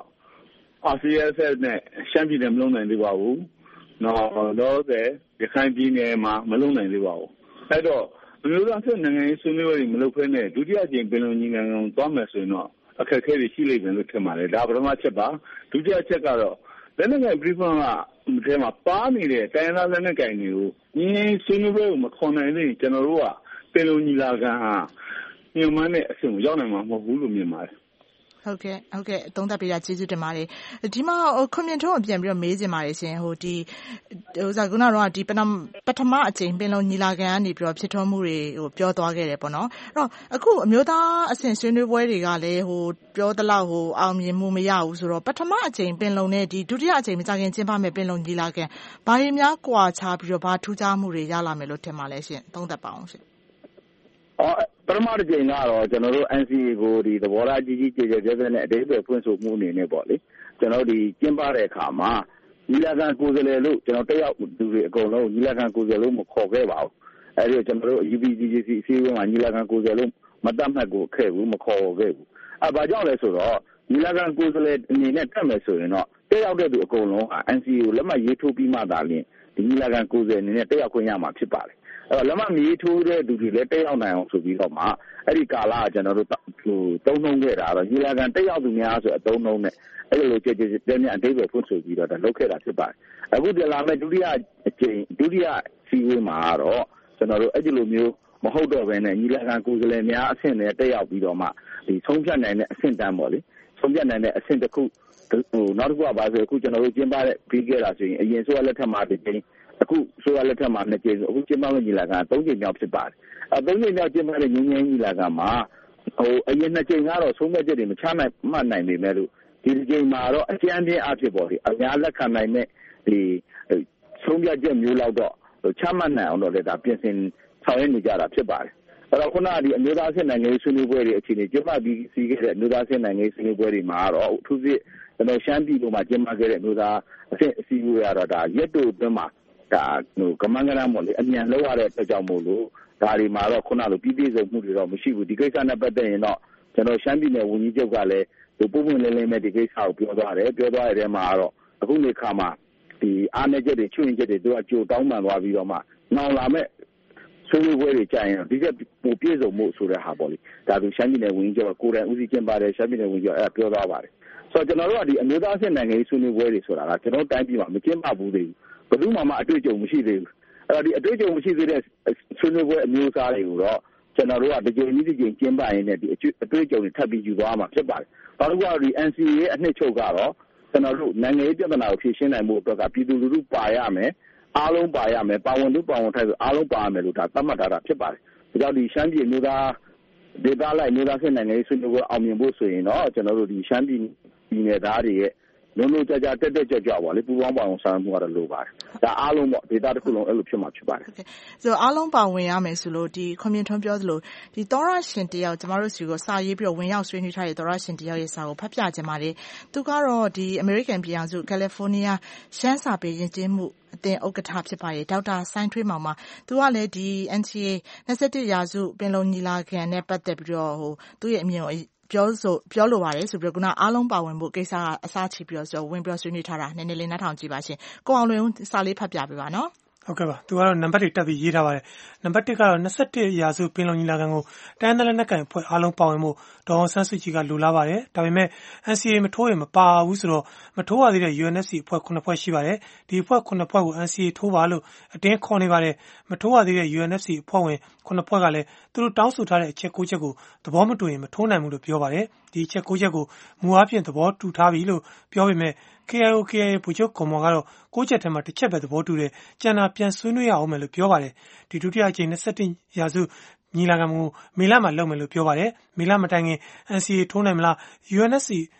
RCSS နဲ့ရှမ်းပြည်နယ်မလုပ်နိုင်သေးပါဘူး။နော်လောလောဆယ်ရခိုင်ပြည်နယ်မှာမလုပ်နိုင်သေးပါဘူး။အဲ့တော့အမျိုးသားအဆင့်နိုင်ငံရေးဆွေးနွေးပွဲတွေမလုပ်ဘဲနဲ့ဒုတိယကြိမ်ပင်လုံညီလာခံသွားမယ်ဆိုရင်တော့အခက်အခဲတွေရှိလိမ့်မယ်လို့ထင်ပါတယ်ဒါပထမချက်ပါဒုတိယချက်ကတော့လက်နက်ကိုင်ပြည်ပကထဲမှာပါနေတဲ့တိုင်းသားလက်နက်ကိုင်တွေကိုညီဆွေးနွေးပွဲကိုမခေါ်နိုင်သေးရင်ကျွန်တော်တို့ကပင်လုံညီလာခံဟာညှို့မှန်းတဲ့အဆင့်ကိုရောက်နိုင်မှာမဟုတ်ဘူးလို့မြင်ပါတယ်ဟုတ်ကဲ့သုံးသပ်ပေးတာကျေးဇူးတင်ပါတယ်ဒီမှာခွန်မြင့်ထွန်းကိုပြန်ပြီးတော့မေးချင်ပါတယ်ရှင်ခုနကတော့ဒီပထမအကြိမ်ပင်လုံညီလာခံကနေပြီးတော့ဖြစ်ထွန်းမှုတွေပြောသွားခဲ့တယ်ပေါ့နော်အဲ့တော့အခုအမျိုးသားအဆင့်ဆွေးနွေးပွဲတွေကလည်းပြောသလောက်အောင်မြင်မှုမရဘူးဆိုတော့ပထမအကြိမ်ပင်လုံနဲ့ဒီဒုတိယအကြိမ်မကြခင်ကျင်းပမယ်ပင်လုံညီလာခံဘာတွေများကွာခြားပြီးတော့ဘာထူးခြားမှုတွေရလာမယ်လို့ထင်ပါလဲရှင်သုံးသပ်ပါအောင်ရှင်ပထမတစ်ကြိမ်ကတော့ကျွန်တော်တို့ NCA ကိုဒီသဘောထားကြီးကြီးကျယ်ကျယ်ပြည့်ပြည့်နဲ့အသေးစိတ်ဖွင့်ဆိုမှုအနေနဲ့ပေါ့လေကျွန်တော်ဒီကျင်းပတဲ့အခါမှာညီလာခံကိုယ်စားလှယ်လို့ကျွန်တော်တက်ရောက်သူတွေအကုန်လုံးညီလာခံကိုယ်စားလှယ်လို့မခေါ်ခဲ့ပါဘူးအဲဒီကျွန်တော်တို့ UPGC အစည်းအဝေးမှာညီလာခံကိုယ်စားလှယ်လို့မတတ်မှတ်ကိုခဲ့ဘူးမခေါ်ခဲ့ဘူးဘာကြောင့်လဲဆိုတော့ညီလာခံကိုယ်စားလှယ်အနေနဲ့တက်မယ်ဆိုရင်တော့တက်ရောက်တဲ့သူအကုန်လုံး NCA ကိုလက်မှတ်ရေးထိုးပြီးမှသာလျှင်ဒီညီလာခံကိုယ်စားလှယ်အနေနဲ့တက်ရောက်ခွင့်ရမှာဖြစ်ပါတယ်လက်မမီးထိုးတဲ့သူတွေလည်းတက်ရောက်နိုင်အောင်ဆိုပြီးတော့မှအဲ့ဒီကာလကကျွန်တော်တို့သုံးနှုံးခဲ့တာတော့ညီလာခံတက်ရောက်သူများဆိုအသုံးနှုံးနဲ့အဲ့လိုကြည်ကြည်ပြည့်ပြည့်အသေးပဲဖွင့်ဆိုပြီးတော့လုပ်ခဲ့တာဖြစ်ပါတယ်အခုဒီလာမဲ့ဒုတိယစီဝေးမှာတော့ကျွန်တော်တို့အဲ့ဒီလိုမျိုးမဟုတ်တော့ဘဲနဲ့ညီလာခံကိုယ်စားလှယ်များအဆင့်နဲ့တက်ရောက်ပြီးတော့မှဒီဆုံးဖြတ်နိုင်တဲ့အဆင့်တန်းပေါ့လေဆုံးဖြတ်နိုင်တဲ့အဆင့်တစ်ခုနောက်တစ်ခုကပါဆိုအခုကျွန်တော်တို့ကျင်းပတဲ့ပြီးခဲ့တာဆိုရင်အရင်ဆိုရလက်ထက်မှာဒီချိန်အခုဆိုရလက်ထက်မှာ2ကြိမ်အခုကျင်းပမယ့်ညီလာခံ3ကြိမ်မြောက်ဖြစ်ပါတယ်3ကြိမ်မြောက်ကျင်းပတဲ့ညီလာခံမှာအရင်2ကြိမ်ကတော့ဆုံးဖြတ်ချက်တွေမချနိုင်ပေမဲ့လို့ဒီကြိမ်မှာတော့အကျဉ်းချင်းအဖြစ်ပေါ့လေအများလက်ခံနိုင်တဲ့ဒီဆုံးဖြတ်ချက်မျိုးလောက်တော့ချမှတ်နိုင်အောင်တော့လည်းဒါပြင်ဆင်ဆောင်ရွက်နေကြတာဖြစ်ပါတယ်အဲ့တော့ခုနကဒီအမျိုးသားအဆင့်နိုင်ငံရေးဆွေးနွေးပွဲတွေအခြေအနေကျင်းပပြီးစီးခဲ့တဲ့အမျိုးသားအဆင့်နိုင်ငံရေးဆွေးနွေးပွဲတွေမှာတော့အထူးသဖြင့်ကျွန်တော်ရှမ်းပြည်တို့မှာကျင်းပခဲ့တဲ့အမျိုးသားအဆင့်အစည်းအဝေးကတော့ဒါရက်တို့အတွင်းမှာဒါကမန်းကရမ်းပေါ့လေအမြန်လောက်ရတဲ့အတွက်ကြောင့်မို့လို့ဒါတွေမှာတော့ခုနလိုပြည်စုံမှုတွေတော့မရှိဘူးဒီကိစ္စနဲ့ပတ်သက်ရင်တော့ကျွန်တော်ရှမ်းပြည်နယ်ဝန်ကြီးချုပ်ကလည်းပုံပွင့်လင်းလင်းနဲ့ဒီကိစ္စကိုပြောသွားတဲ့ထဲမှာတော့အခုနေခါမှာဒီအားနည်းချက်တွေချွင်းချက်တွေသူကကြိုတောင်းပန်သွားပြီးတော့မှနောက်လာမဲ့ဆွေးနွေးပွဲတွေကြာရင်ဒီချက်ပိုပြည့်စုံမှုဆိုတဲ့ဟာပေါ့လေဒါသူရှမ်းပြည်နယ်ဝန်ကြီးချုပ်ကကိုယ်တိုင်ဦးစီးကျင်းပတဲ့ရှမ်းပြည်နယ်ဝန်ကြီးချုပ်ပြောသွားပါတယ်ဆိုတော့ကျွန်တော်တို့ကဒီအမျိုးသားအဆင့်နိုင်ငံရေးဆွေးနွေးပွဲတွေဆိုတာကကျွန်တော်တိုင်းပြည်မှာမကျင်းပဘူးသေးဘူးဘယ်သူမှအတွေ့အကြုံမရှိသေးဘူးအဲ့တော့ဒီအတွေ့အကြုံမရှိသေးတဲ့ဆွေးနွေးပွဲအမျိုးအစားတွေကိုတော့ကျွန်တော်တို့ကဒီကြိမ်ကျင်းပရင်းနဲ့ဒီအတွေ့အကြုံတွေထပ်ပြီးယူသွားမှာဖြစ်ပါတယ်နောက်တစ်ခုကဒီ NCA ရဲ့အနှစ်ချုပ်ကတော့ကျွန်တော်တို့နိုင်ငံရေးပြဿနာကိုဖြေရှင်းနိုင်ဖို့အတွက်ကပြည်သူလူထုပါရမယ်အားလုံးပါရမယ်ပါဝင်သူပါဝင်ထိုက်ဆိုအားလုံးပါရမယ်လို့ဒါသတ်မှတ်ထားတာဖြစ်ပါတယ်ဒါကြောင့်ဒီရှမ်းပြည်မျိုးသားဒေသလိုက်မျိုးသားစစ်နိုင်ငံရေးဆွေးနွေးပွဲအောင်မြင်ဖို့ဆိုရင်တော့ကျွန်တော်တို့ဒီရှမ်းပြည်နယ်သားတွေရဲ့လုံးလုံးကြကြတက်ကြပါလေပူပေါင်းပါအောင်ဆောင်မှုကတော့လိုပါတယ်ဒါအားလုံးပေါ့ဒေတာတစ်ခုလုံးအဲ့လိုဖြစ်မှာဖြစ်ပါတယ်ဆိုတော့အားလုံးပါဝင်ရမယ်ဆိုလို့ဒီခွန်မြင့်ထွန်းပြောသလိုဒီသောရရှင်တယောက်ကျမတို့စီကိုစာရေးပြီးတော့ဝင်ရောက်ဆွေးနွေးထားတဲ့သောရရှင်တယောက်ရဲ့စာကိုဖတ်ပြခြင်းပါတယ်သူကတော့ဒီအမေရိကန်ပြည်ထောင်စုကယ်လီဖိုးနီးယားရှမ်းစာပေယဉ်ကျေးမှုအသင်းဥက္ကဋ္ဌဖြစ်ပါတယ်ဒေါက်တာစိုင်းထွေးမောင်ပါသူကလည်းဒီ NCA 21ရာစုပင်လုံညီလာခံနဲ့ပတ်သက်ပြီးတော့သူ့ရဲ့အမြင်ကိုပြောလိုပါတယ်ဆိုပြီးတော့ခုနအားလုံးပါဝင်ဖို့ကိစ္စကအစားချီပြီးတော့ဝင်ပြီးဆွေးနွေးထားတာနည်းနည်းလေးနားထောင်ကြည့်ပါရှင်ကိုအောင်လွင်စာလေးဖတ်ပြပေးပါနော်ဟုတ်ကဲ့ပါသူကတော့နံပါတ်တွေတက်ပြီးရေးထားပါတယ်နံပါတ်1ကတော့21ရာစုပင်လုံညီလာခံကိုတိုင်းနယ်လက်နက်ကိုင်အဖွဲ့အားလုံးပါဝင်ဖို့ဒေါ်အောင်ဆန်းစုကြည်ကလိုလားပါတယ်ဒါပေမဲ့ NCA မထိုးရင်မပါဘူးဆိုတော့မထိုးရသေးတဲ့ UNFC အဖွဲ့9ဖွဲ့ရှိပါတယ်ဒီအဖွဲ့9ဖွဲ့ကို NCA ထိုးပါလို့အတင်းခေါ်နေပါတယ်မထိုးရသေးတဲ့ UNFC အဖွဲ့ဝင်9ဖွဲ့ကလည်းသူတို့တောင်းဆိုထားတဲ့အချက်9ချက်ကိုသဘောမတူရင်မထိုးနိုင်ဘူးလို့ပြောပါတယ်ဒီအချက်9ချက်ကိုမူအားဖြင့်သဘောတူထားပြီလို့ပြောပေမဲ့KIO ဗိုလ်ချုပ်ကွန်မော်ကတော့6ချက်ထဲမှာတစ်ချက်ပဲသဘောတူတယ်။ကျန်တာပြန်ဆွေးနွေးရအောင်မယ်လို့ပြောပါတယ်။ဒီဒုတိယအကြိမ်21ရာစုညီလာခံကိုမေလမှာလုပ်မယ်လို့ပြောပါတယ်။မေလမတိုင်ခင် NCA ထိုးနိုင်မလား UNSC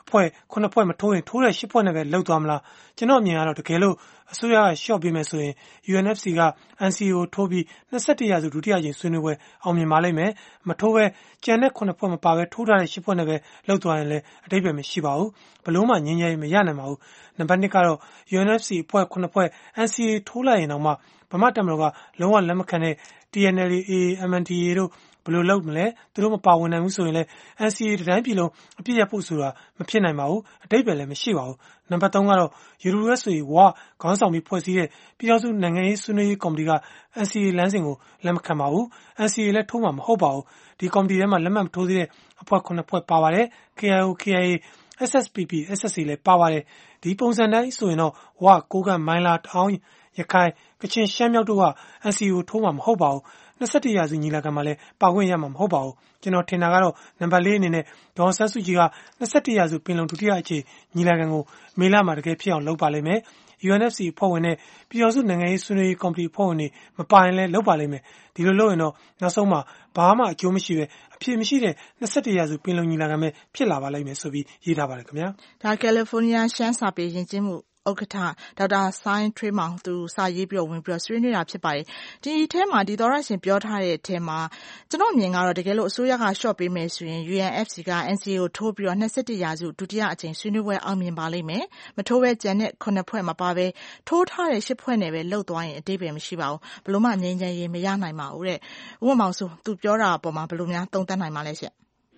ဖွဲ့9ဖွဲ့မထိုးရင်ထိုးတဲ့10ဖွဲ့နဲ့ပဲလောက်သွားမလားကျွန်တော်အမြင်ကတော့တကယ်လို့အစိုးရကရှော့ပေးမယ်ဆိုရင် UNFC က NCO ထိုးပြီး21ရာစုဒုတိယအကြိမ်ဆွေးနွေးပွဲအောင်မြင်ပါလိမ့်မယ်မထိုးပဲကြံတဲ့9ဖွဲ့မပါပဲထိုးထားတဲ့10ဖွဲ့နဲ့ပဲလောက်သွားရင်လည်းအတိတ်ပဲမရှိပါဘူးဘလို့မှငြင်းငြင်းမရနိုင်ပါဘူးနံပါတ်1ကတော့ UNFC အဖွဲ့9ဖွဲ့ NCA ထိုးလိုက်ရင်တော့မှဗမာတမတော်ကလုံးဝလက်မခံတဲ့ TNLA MNDAA တို့ဘယ်လိုလုပ်မလဲသူတို့မပါဝင်နိုင်ဘူးဆိုရင်လည်း NCA တိုင်းပြည်လုံးအပြည့်ရဖို့ဆိုတာမဖြစ်နိုင်ပါဘူးအတိတ်ပဲလည်းမရှိပါဘူးနံပါတ်3ကတော့ UWSA ဝခေါင်းဆောင်ပြီးဖွဲ့စည်းတဲ့ပြည်ထောင်စုနိုင်ငံရေးဆွေးနွေးရေးကော်မတီက NCA လမ်းစဉ်ကိုလက်မခံပါဘူး NCA လည်းထိုးမှာမဟုတ်ပါဘူးဒီကော်မတီထဲမှာလက်မှတ်မထိုးသေးတဲ့အဖွဲ့9ဖွဲ့ပါပါတယ် KIO KIA SSPP SSA လည်းပါပါတယ်ဒီပုံစံတိုင်းဆိုရင်တော့ကိုကမိုင်းလာတောင်းရခိုင်ကချင်ရှမ်းမြောက်တို့က NCA ကိုထိုးမှာမဟုတ်ပါဘူး21ရာစုညီလာခံမှာလည်းပါဝင်ရမှာမဟုတ်ပါဘူးကျွန်တော်ထင်တာကတော့နံပါတ်4အနေနဲ့ဒေါ်ဆန်းစုကြည်က21ရာစုပင်လုံဒုတိယအကြိမ်ညီလာခံကိုမေလမှာတကယ်ဖြစ်အောင်လုပ်ပါလိမ့်မယ် UNFC ဖွဲ့ဝင်တဲ့ပြည်ထောင်စုနိုင်ငံရေးဆွေးနွေးရေးကော်မတီဖွဲ့ဝင်တွေမပါရင်လည်းလုပ်ပါလိမ့်မယ်ဒီလိုလုပ်ရင်တော့နောက်ဆုံးမှာဘာမှအကျိုးမရှိပဲအဖြစ်မရှိတဲ့21ရာစုပင်လုံညီလာခံပဲဖြစ်လာပါလိမ့်မယ်ဆိုပြီးရေးထားပါတယ်ခင်ဗျာဒါကယ်လီဖိုးနီးယားရှမ်းစာပေယဉ်ကျေးမှုဥက္ကဋ္ဌဒေါက်တာဆိုင်းထွေးမောင်သူစာရေးပြီးဝင်ပြီးဆွေးနွေးတာဖြစ်ပါတယ်ဒီထဲမှာဒီသောရရှင်ပြောထားတဲ့အထဲမှာကျွန်တော်မြင်ကတော့တကယ်လို့အစိုးရကရှော့ပေးမယ်ဆိုရင် UNFC က NCA ကိုထိုးပြီးတော့21ရာစုဒုတိယအကြိမ်ဆွေးနွေးပွဲအောင်မြင်ပါလိမ့်မယ်မထိုးပဲကြံတဲ့9ဖွဲ့မပါပဲထိုးထားတဲ့10ဖွဲ့နဲ့ပဲလှုပ်သွားရင်အတိတ်ပဲမရှိပါဘူးဘလို့မှငြိမ်းချမ်းရေးမရနိုင်ပါဘူးတဲ့ဥပမာဆိုသူပြောတာအပေါ်မှာဘလို့များသုံးသပ်နိုင်ပါလဲရှင့်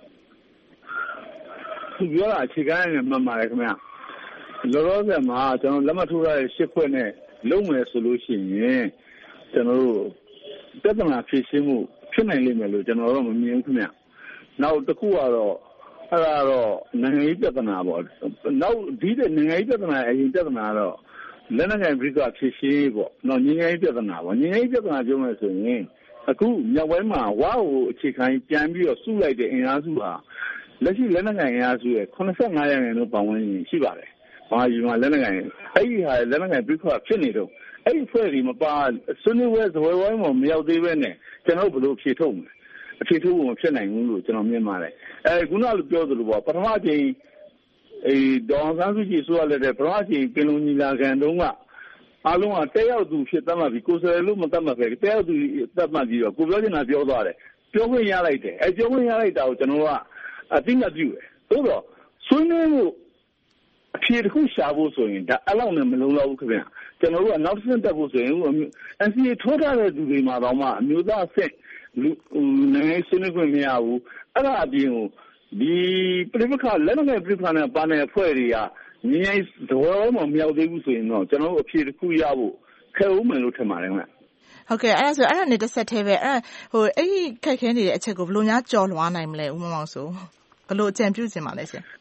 သူပြောတာအခြေခံနဲ့မှန်ပါတယ်ခင်ဗျာလောလောဆယ်မှာကျွန်တော်လက်မှတ်ထိုးရတဲ့10ဖွဲ့နဲ့လုံမယ်ဆိုလို့ရှိရင်ကျွန်တော်တို့ပြဿနာဖြေရှင်းမှုဖြစ်နိုင်လိမ့်မယ်လို့ကျွန်တော်တော့မမြင်ဘူးခင်ဗျ။နောက်တစ်ခုကတော့အဲ့ဒါတော့နိုင်ငံရေးပြဿနာပေါ့။နောက်ဒီတဲ့နိုင်ငံရေးပြဿနာအရင်ပြဿနာတော့လက်နက်ကိုင်ပြည်ကဖြေရှင်းပေါ့။နောက်နိုင်ငံရေးပြဿနာပေါ့။နိုင်ငံရေးပြဿနာပြောမယ်ဆိုရင်အခုမြောက်ပိုင်းမှာဝါကိုအခြေခံပြန်ပြီးတော့စုလိုက်တဲ့အင်အားစုဟာလက်ရှိလက်နက်ကိုင်အင်အားစုရဲ့85%လို့ပတ်ဝန်းကျင်ရှိပါတယ်။ဘာယူမှာလက်နက်ကိုင်အဲ့ဒီဟာလက်နက်ကိုင်ပြည်ကဖြစ်နေတော့အဲ့ဒီဖွဲ့ဒီမပါဆွေးနွေးပွဲဇပွဲဝိုင်းမှာမရောက်သေးပဲနဲ့ကျွန်တော်ဘယ်လိုဖြေထုတ်မလဲအဖြေထုတ်ဖို့မဖြစ်နိုင်ဘူးလို့ကျွန်တော်မြင်ပါတယ်ခုနကပြောသလိုပေါ့ပထမအချိန်ဒေါ်ဆန်းစုကြည်ဆိုရတဲ့ပထမအချိန်ပင်လုံညီလာခံတုန်းကအားလုံးကတက်ရောက်သူဖြစ်သတ်မှတ်ပြီးကိုယ်စားလှယ်လို့မသတ်မှတ်ပဲတက်ရောက်သူသတ်မှတ်ပြီးတော့ကိုပြောချင်တာပြောသွားတယ်ပြောခွင့်ရလိုက်တယ်ပြောခွင့်ရလိုက်တာကိုကျွန်တော်ကအသိမှတ်ပြုတယ်သို့တော့ဆွေးနွေးမှုအဖြေတစ်ခုရှာဖို့ဆိုရင်ဒါအဲ့လောက်နဲ့မလုံလောက်ဘူးခင်ဗျာကျွန်တော်တို့ကနောက်တစ်ဆင့်တက်ဖို့ဆိုရင် NCA ထိုးထားတဲ့သူတွေမှာတော့မှအမျိုးသားအဆင့်နိုင်ငံဆွေးနွေးခွင့်မရဘူးအဲ့ဒါအပြင်ကိုဒီပြိပခါလက်နက်နဲ့ပြိပခါနဲ့ပါနယ်အဖွဲ့တွေကငြိမ်းတော်မှမရောက်သေးဘူးဆိုရင်တော့ကျွန်တော်တို့အဖြေတစ်ခုရဖို့ခဲဦးမယ်လို့ထင်ပါတယ်ခင်ဗျဟုတ်ကဲ့အဲ့ဒါဆိုအဲ့ဒါနဲ့တစ်ဆက်တည်းပဲအဲ့ဒီခက်ခဲနေတဲ့အချက်ကိုဘယ်လိုများကြော်လွှားနိုင်မလဲဦးမောင်ဆိုဘယ်လိုအကြံပြုချင်ပါလဲရှင်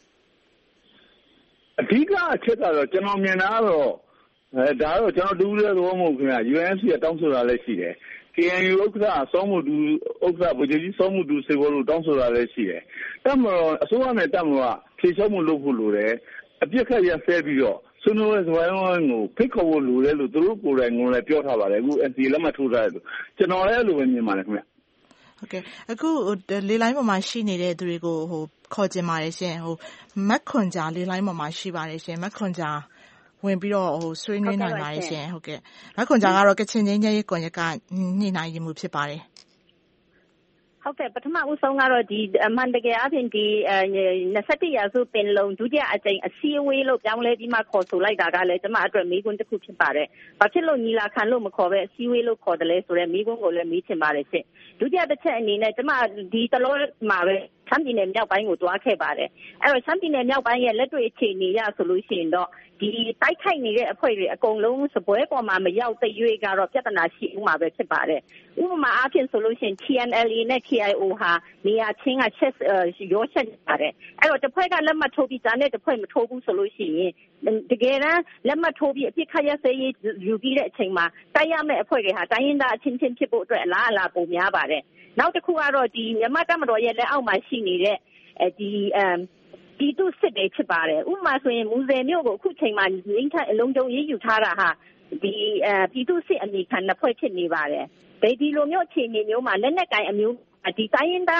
အဓိကအချက်ကတော့ကျွန်တော်မြင်တာကတော့ဒါတော့ကျွန်တော်ဒူးတဲ့သဘောမဟုတ်ခင်ဗျ UNFC ကတောင်းဆိုတာလည်းရှိတယ် KNU ဥက္ကဋ္ဌစောမှုဒူဥက္ကဋ္ဌဗိုလ်ချုပ်ကြီးစောမှုဒူစေဘောလို့တောင်းဆိုတာလည်းရှိတယ်တက်မတော်အစိုးရနဲ့တက်မတော်ကဖြေလျှော့မှုလုပ်ဖို့လိုတယ်အပြစ်ခတ်ရဆဲပြီးတော့ဆွေးနွေးပွဲဇဝိုင်းဝိုင်းကိုဖိတ်ခေါ်ဖို့လိုတယ်လို့သူတို့ကိုယ်တိုင်ကလည်းပြောထားပါတယ်အခု NCA လက်မှတ်ထိုးထားတယ်လို့ကျွန်တော်လည်းအဲ့လိုပဲမြင်ပါတယ်ခင်ဗျဟုတ်ကဲ့အခုလေလိုင်းပေါ်မှာရှိနေတဲ့သူတွေကိုခေါ်ကျင်ပါတယ်ရှင်မက်ခွန်ဂျာလေလိုင်းပေါ်မှာရှိပါတယ်ရှင်မက်ခွန်ဂျာဝင်ပြီးတော့ဆွေးနွေးနိုင်ပါတယ်ရှင်ဟုတ်ကဲ့မက်ခွန်ဂျာကတော့ကချင်ငြိမ်းချမ်းရေးကွန်ရက်ကညှိနှိုင်းရေးမှုဖြစ်ပါတယ်ဟုတ်ကဲ့ပထမဦးဆုံးကတော့ဒီအမှန်တကယ်အပြင်ဒီ21ရာစုပင်လုံဒုတိယအကြိမ်အစည်းအဝေးလို့ပြောင်းလဲပြီးမှခေါ်ဆိုလိုက်တာကလည်းကျွန်မအတွက်မေးခွန်းတစ်ခုဖြစ်ပါတယ်။ဘာဖြစ်လို့ညီလာခံလို့မခေါ်ပဲအစည်းအဝေးလို့ခေါ်တယ်လဲဆိုတော့မေးခွန်းကိုလည်းမေးချင်ပါတယ်ရှင့်။ဒုတိယတစ်ချက်အနေနဲ့ကျွန်မဒီတလောမှာပဲရှမ်းပြည်နယ်မြောက်ပိုင်းကိုတွားခဲ့ပါတယ်။အဲ့တော့ရှမ်းပြည်နယ်မြောက်ပိုင်းရဲ့လက်တွေ့အခြေအနေရဆိုလို့ရှိရင်တော့ဒီတိုက်ခိုက်နေတဲ့အဖွဲ့တွေအကုန်လုံးစပွဲပေါ်မှာမရောက်တဲ့ရွေးကတော့ပြဿနာရှိဦးမှာပဲဖြစ်ပါတယ်။ဥပမာအားဖြင့်ဆိုလို့ရှိရင် TNLA နဲ့ KIO ဟာနေရာချင်းကချက်ရောချက်နေပါတယ်။အဲ့တော့တစ်ဖွဲ့ကလက်မှတ်ထိုးပြီးကြားနဲ့တစ်ဖွဲ့မထိုးဘူးဆိုလို့ရှိရင်တကယ်တမ်းလက်မှတ်ထိုးပြီးအပြစ်ခတ်ရစေးယူပြီးတဲ့အချိန်မှာတိုက်ရမယ့်အဖွဲ့တွေဟာတိုင်းရင်းသားအချင်းချင်းဖြစ်ဖို့အတွက်အလားအလာပုံများပါတယ်။နောက်တစ်ခုကတော့ဒီမြန်မာတပ်မတော်ရဲ့လက်အောက်မှာရှိနေတဲ့ပြည်သူစစ်တွေဖြစ်ပါတယ်ဥပမာဆိုရင်မူဆယ်မြို့ကိုအခုချိန်မှာငင်းထအလုံးစုံရေးယူထားတာဟာဒီပြည်သူစစ်အမိခံနှစ်ဖွဲ့ဖြစ်နေပါတယ်ဒီလိုမျိုးအခြေအနေမျိုးမှာလက်နက်ကင်အမျိုးဒီတိုင်းရင်းသား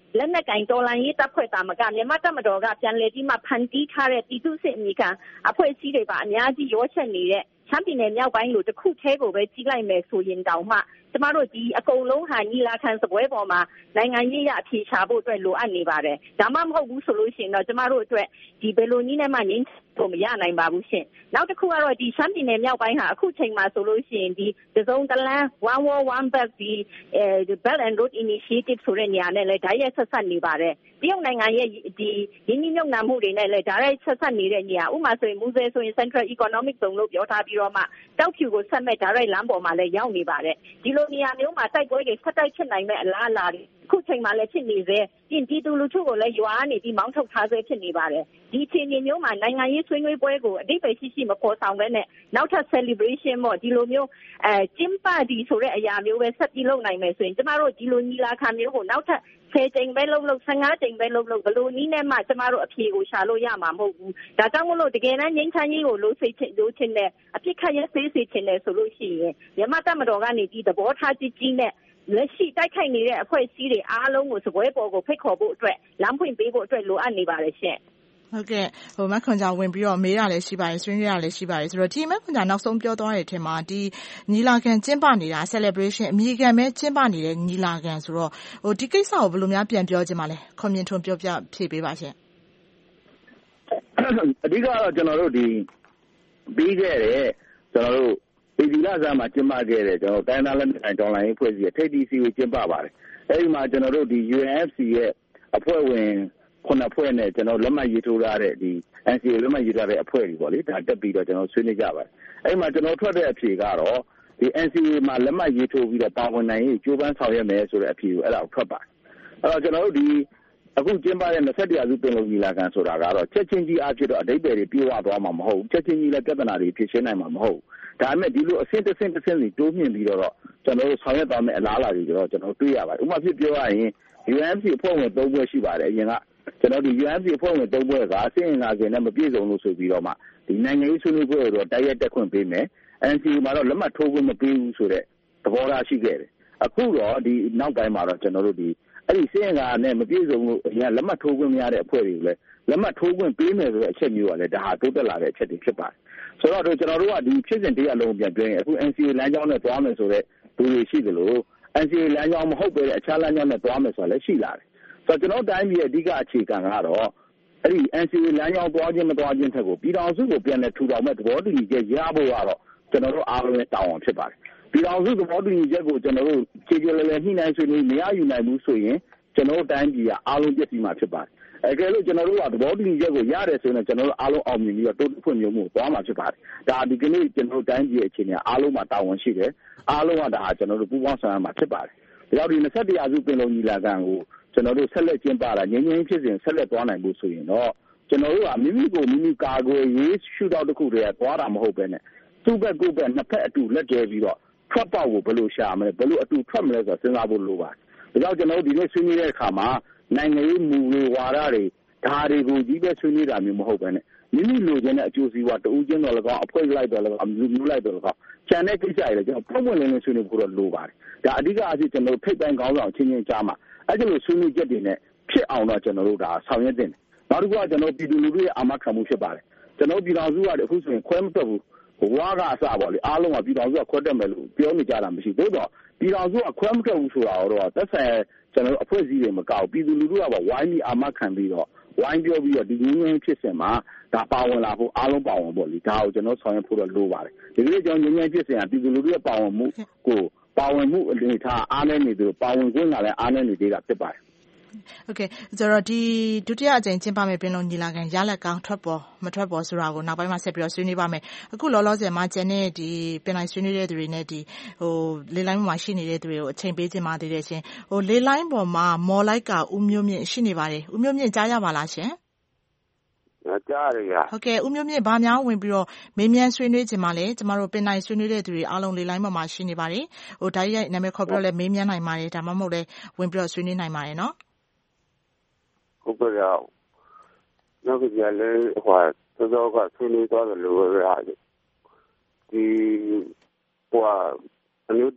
လက်နက်ကင်တော်လှန်ရေးတပ်ဖွဲ့တာမကမြန်မာတပ်မတော်ကပြန်လည်ပြီးမှဖန်တီးထားတဲ့ပြည်သူ့စစ်အမိခံအဖွဲ့အစည်းတွေပါအများကြီးရောချက်နေတဲ့ရှမ်းပြည်နယ်မြောက်ပိုင်းလိုတစ်ခုထဲကိုပဲကြီးလိုက်မယ်ဆိုရင်တောင်မှကျမတို့ဒီအကုန်လုံးဟာညီလာခံစပွဲပေါ်မှာနိုင်ငံရေးရအဖြေရှာဖို့အတွက်လိုအပ်နေပါတယ်။ဒါမှမဟုတ်ဘူးဆိုလို့ရှိရင်တော့ကျမတို့အတွက်ဒီဘယ်လိုနည်းနဲ့မှငြင်းဖို့မရနိုင်ပါဘူးရှင်။နောက်တစ်ခုကတော့ဒီရှမ်းပြည်နယ်မြောက်ပိုင်းဟာအခုချိန်မှာဆိုလို့ရှိရင်ဒီတစုံတလန်း one war one belt ဒီ Belt and Road Initiative ဆိုတဲ့နေရာနဲ့လည်းဓာတ်ရိုက်ဆက်ဆက်နေပါတယ်။တရုတ်နိုင်ငံရဲ့ဒီရင်းနှီးမြှုပ်နှံမှုတွေနဲ့လည်းဓာတ်ရိုက်ဆက်ဆက်နေတဲ့နေရာဥပမာဆိုရင်မူဆယ်ဆိုရင် Central Economic Zone လို့ပြောထားပြီးတော့မှတောက်ဖြူကိုဆက်မဲ့ဓာတ်ရိုက်လမ်းပေါ်မှာလည်းရောက်နေပါတယ်။ဒီလိုနေရာမျိုးမှာတိုက်ပွဲတွေဆက်တိုက်ဖြစ်နိုင်မဲ့အလားအလာတွေအခုချိန်မှာလည်းဖြစ်နေသေးပြင်ပြည်သူလူထုကိုလည်းရွာနေပြီးမောင်းထုတ်ထားဆဲဖြစ်နေပါတယ်ဒီအချိန်မျိုးမှာနိုင်ငံရေးဆွေးနွေးပွဲကိုအတိတ်ပဲရှိမပေါ်ဆောင်ပဲနဲ့နောက်ထပ် celebration ပေါ့ဒီလိုမျိုးကျင်းပဒီဆိုတဲ့အရာမျိုးပဲဆက်ပြီးလုပ်နိုင်မယ်ဆိုရင်ကျမတို့ဒီလိုညီလာခံမျိုးကိုနောက်ထပ်10ကြိမ်ပဲလုပ်15ကြိမ်ပဲလုပ်ဘလို့နည်းနဲ့မှကျမတို့အဖြေကိုရှာလို့ရမှာမဟုတ်ဘူးဒါကြောင့်မလို့တကယ်တမ်းငြိမ်းချမ်းရေးကိုလိုချင်တဲ့အပြစ်ခတ်ရဲစေးစေချင်တယ်ဆိုလို့ရှိရင်မြန်မာတပ်မတော်ကနေဒီသဘောထားကြီးနဲ့လက်ရှိတိုက်ခိုက်နေတဲ့အဖွဲ့အစည်းတွေအားလုံးကိုစပွဲပေါ်ကိုဖိတ်ခေါ်ဖို့အတွက်လမ်းဖွင့်ပေးဖို့အတွက်လိုအပ်နေပါတယ်ရှင်ဟုတ်ကဲ့မခွန်ကြောင်ဝင်ပြီးတော့မေးရလည်းရှိပါတယ်ဆွေးနွေးရလည်းရှိပါတယ်ဆိုတော့ဒီမခွန်ကြောင်နောက်ဆုံးပြောသွားတဲ့အထက်မှာဒီညီလာခံကျင်းပနေတာ celebration အမြဲတမ်းပဲကျင်းပနေတဲ့ညီလာခံဆိုတော့ဒီကိစ္စကိုဘယ်လိုများပြန်ပြောချင်ပါလဲခွန်မြင့်ထွန်းပြောပြဖြေပေးပါရှင်အဓိကတော့ကျွန်တော်တို့ဒီပြီးခဲ့တဲ့ကျွန်တော်တို့ဒီလဆန်းမှာကျင်းပခဲ့တဲ့ကျွန်တော်တိုင်းသားလက်နက်ကိုင်တော်လှန်ရေးဖွဲ့စည်းရဲ့ထိပ်သီးစည်းဝေးကျင်းပပါတယ်အဲဒီမှာကျွန်တော်တို့ဒီ UNFC ရဲ့အဖွဲ့ဝင်9ဖွဲ့နဲ့ကျွန်တော်လက်မှတ်ရေးထိုးထားတဲ့ဒီ NCA လက်မှတ်ရေးထားတဲ့အဖွဲ့တွေပေါ့လေဒါတက်ပြီးတော့ကျွန်တော်ဆွေးနွေးကြပါတယ်အဲဒီမှာကျွန်တော်ထွက်တဲ့အဖြေကတော့ဒီ NCA မှာလက်မှတ်ရေးထိုးပြီးတော့ပါဝင်နိုင်ရေးကြိုးပမ်းဆောင်ရွက်မယ်ဆိုတဲ့အဖြေကိုအဲ့ဒါကိုထွက်ပါတယ်အဲ့တော့ကျွန်တော်တို့ဒီအခုကျင်းပတဲ့21ရာစုပင်လုံညီလာခံဆိုတာကတော့ချက်ချင်းကြီးအဖြစ်တော့အဓိပ္ပာယ်တွေပြေဝသွားမှာမဟုတ်ဘူးချက်ချင်းကြီးလည်းပြဿနာတွေဖြစ်ရှင်းနိုင်မှာမဟုတ်ဘူးဒါပေမဲ့ဒီလိုအဆင့်တစ်ဆင့်စီတိုးမြင့်ပြီးတော့ကျွန်တော်တို့ဆောင်ရွက်သွားမယ့်အလားအလာတွေတော့ကျွန်တော်တွေ့ရပါတယ်ဥပမာဖြစ်ပြောရရင် UNFC အဖွဲ့ဝင်3ဖွဲ့ရှိပါတယ်အရင်ကကျွန်တော်ဒီ UNFC အဖွဲ့ဝင်3ဖွဲ့ကအဆင့်အင်္ဂါစဉ်နဲ့မပြည့်စုံလို့ဆိုပြီးတော့မှဒီနိုင်ငံရေးဆွေးနွေးပွဲကိုတော့တိုက်ရိုက်တက်ခွင့်ပေးမယ် NCA မှာတော့လက်မှတ်ထိုးခွင့်မပေးဘူးဆိုတဲ့သဘောထားရှိခဲ့တယ်အခုတော့ဒီနောက်ပိုင်းမှာတော့ကျွန်တော်တို့ဒီအဲ့ဒီစင်ကနဲ့မပြည့်စုံလို့အရင်လက်မှတ်ထိုးခွင့်မရတဲ့အဖွဲ့တွေကိုလည်းလက်မှတ်ထိုးခွင့်ပေးမယ်ဆိုတဲ့အချက်မျိုးကလည်းဒါဟာတိုးတက်လာတဲ့အချက်တွေဖြစ်ပါတယ်ဆိုတော့ကျွန်တော်တို့ကဒီဖြစ်စဉ်တရားလုံးပြန်ပြောရင်အခု NCA လမ်းကြောင်းနဲ့သွားမယ်ဆိုတဲ့လူတွေရှိသလို NCA လမ်းကြောင်းမဟုတ်ပဲအခြားလမ်းကြောင်းနဲ့သွားမယ်ဆိုတာလည်းရှိလာတယ်ဆိုတော့ကျွန်တော်တိုင်းပြည်ရဲ့အဓိကအခြေခံကတော့အဲ့ဒီ NCA လမ်းကြောင်းသွားခြင်းမသွားခြင်းထက်ကိုပြည်ထောင်စုကိုပြန်လည်ထူထောင်မဲ့သဘောတူညီချက်ရဖို့ကတော့ကျွန်တော်တို့အားလုံးရဲ့တာဝန်ဖြစ်ပါတယ်ပြည်ထောင်စုသဘောတူညီချက်ကိုကျွန်တော်တို့ခြေခြေလဲလဲညှိနှိုင်းဆွေးနွေးမရယူနိုင်ဘူးဆိုရင်ကျွန်တော်တို့တိုင်းပြည်ကအားလုံးပြည့်စုံမှာဖြစ်ပါတယ်အဲကဲလို့ကျွန်တော်တို့ကသဘောတူညီချက်ကိုရတယ်ဆိုရင်ကျွန်တော်တို့အားလုံးအောင်မြင်ပြီးတော့တိုးတက်ဖွံ့ဖြိုးမှုသွားမှာဖြစ်ပါတယ်ဒါဒီကနေ့ကျွန်တော်တို့တိုင်းပြည်အခြေအနေအားလုံးမှာတာဝန်ရှိတယ်အားလုံးကဒါဟာကျွန်တော်တို့ပူးပေါင်းဆောင်ရွက်မှာဖြစ်ပါတယ်ဒါကြောင့်ဒီ21ရာစုပင်လုံညီလာခံကိုကျွန်တော်တို့ဆက်လက်ကျင်းပတာငြိမ်းချမ်းဖြစ်စဉ်ဆက်လက်သွားနိုင်ဖို့ဆိုရင်တော့ကျွန်တော်တို့ကမိမိကိုမိမိကာကွယ်ရေးရှုထောင့်တစ်ခုတည်းကသွားတာမဟုတ်ပဲနဲ့သူ့ဘက်ကိုယ်ဘက်နှစ်ဖက်အတူလက်တွဲပြီးတော့ထွက်ပေါက်ကိုဘယ်လိုရှာမလဲဘယ်လိုအတူထွက်မလဲဆိုတော့စဉ်းစားဖို့လိုပါတယ်ဒါကြောင့်ကျွန်တော်တို့ဒီနေ့ဆွေးနွေးတဲ့အခါမှာနိုင်ငံရေးမူတွေဝါဒတွေဒါတွေကိုကြီးပဲဆွေးနွေးတာမျိုးမဟုတ်ပဲနဲ့မိမိလိုချင်တဲ့အကျိုးစီးပွားတဦးချင်းတော်လည်းကောင်းအဖွဲ့လိုက်တော်လည်းကောင်းမျိုးလိုက်တော်လည်းကောင်းကျန်တဲ့ကိစ္စတွေလည်းကျွန်တော်ပုံမှန်လင်းလင်းဆွေးနွေးဖို့တော့လိုပါတယ်ဒါအဓိကအဖြစ်ကျွန်တော်တို့ထိပ်ပိုင်းခေါင်းဆောင်ချင်းချင်းကြားမှာအဲ့ဒီလိုဆွေးနွေးချက်တွေနဲ့ဖြစ်အောင်တော့ကျွန်တော်တို့ဒါဆောင်ရွက်တင်တယ်နောက်တစ်ခုကကျွန်တော်ပြည်သူလူထုရဲ့အာမခံမှုဖြစ်ပါတယ်ကျွန်တော်ပြည်တော်စုကအခုဆိုရင်ခွဲမတွက်ဘူးဝါကအစပေါ့လေအားလုံးကပြည်တော်စုကခွဲတက်မယ်လို့ပြောနေကြတာမရှိဘူးတော့ပြည်တော်စုကခွဲမတွက်ဘူးဆိုတာတော့သက်ဆိုင်ကျွန်တော်တို့အဖွဲ့အစည်းတွေမကောက်ပြည်သူလူထုကဝိုင်းပြီးအာမခံပြီးတော့ဝိုင်းပြောပြီးတော့ဒီငင်းငင်းဖြစ်စဉ်မှာဒါပါဝင်လာဖို့အားလုံးပါဝင်ပေါ့လေဒါကိုကျွန်တော်ဆောင်ရွက်ဖို့တော့လိုပါတယ်ဒီကနေ့ကျွန်တော်ငင်းငင်းဖြစ်စဉ်ကပြည်သူလူထုရဲ့ပါဝင်မှုကိုပါဝင်မှုအနေထားအားနည်းနေတယ်ပါဝင်ခွင့်ကလည်းအားနည်းနေသေးတာဖြစ်ပါတယ်โอเคဆိုတော့ဒီဒုတိယအကြိမ်ကျင်းပမယ့်ပင်လုံညီလာခံရလဒ်ကောင်းထွက်ပေါ်မထွက်ပေါ်ဆိုတာကိုနောက်ပိုင်းမှာဆက်ပြီးတော့ဆွေးနွေးပါမယ်အခုလောလောဆယ်မှာကျန်တဲ့ဒီပင်လိုက်ဆွေးနွေးတဲ့သူတွေနဲ့ဒီလေလိုင်းပေါ်မှာရှိနေတဲ့သူတွေကိုအချိန်ပေးခြင်းပါသေးတယ်ရှင်လေလိုင်းပေါ်မှာမော်လိုက်ကဦးမျိုးမြင့်ရှိနေပါတယ်ဦးမျိုးမြင့်ကြားရပါလားရှင်ကြားရရဟုတ်ကဲ့ဦးမျိုးမြင့်ဗာများဝင်ပြီးတော့မေးမြန်းဆွေးနွေးခြင်းပါလေကျမတို့ပင်လိုက်ဆွေးနွေးတဲ့သူတွေအားလုံးလေလိုင်းပေါ်မှာရှိနေပါတယ်ဓာတ်ရိုက်နာမည်ခေါ်ပြီးတော့လည်းမေးမြန်းနိုင်ပါတယ်ဒါမှမဟုတ်လည်းဝင်ပြီးတော့ဆွေးနွေးနိုင်ပါတယ်နော်ဟုတ်ကဲ့နောက်ကကြလည်းတော့ကဆွေးနွေးသွားတယ်လို့ရတယ်ဒီအမျိုး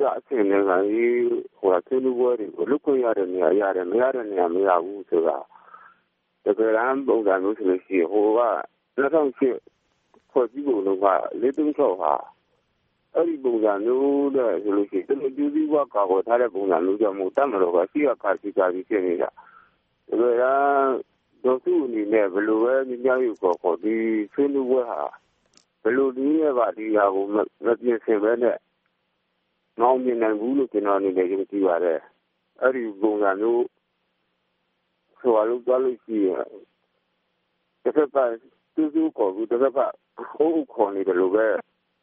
အဆင့်နဲ့ကဆွေးနွေးပွဲတွေကိုလုပ်ခွင့်ရတဲ့နေရာရတယ်မရတဲ့နေရာမရဘူးဆိုတာတကယ်တမ်းပုံစံမျိုးဆိုလို့ရှိရင်ဟိုက2008ဖွဲ့စည်းပုံတော့436ဟာအဲ့ဒီပုံစံမျိုးနဲ့ဆိုလို့ရှိရင်သူတို့ဒီဘက်ကကာကွယ်ထားတဲ့ပုံစံမျိုးကြောင့်မို့တတ်မလို့ကရှိရခါစီကာပြီးဖြစ်နေတာဒါပေမဲ့ဒေါ်စုအနေနဲ့ဘယ်လိုပဲညှိယူခေါ်ဒီဆွေးနွေးပွဲဟာဘယ်လိုနည်းနဲ့ပါဒီဟာကိုမပြင်ဆင်ပဲနဲ့မအောင်မြင်နိုင်ဘူးလို့ကျွန်တော်အနေနဲ့ယုံကြည်ပါတယ်အဲ့ဒီပုံစံမျိုးဆိုလို့ကြားလို့ရှိရင်တစ်ဖက်ကသူ့ကိုဘူးတစ်ဖက်ကဟိုးခေါ်နေတယ်လို့ပဲ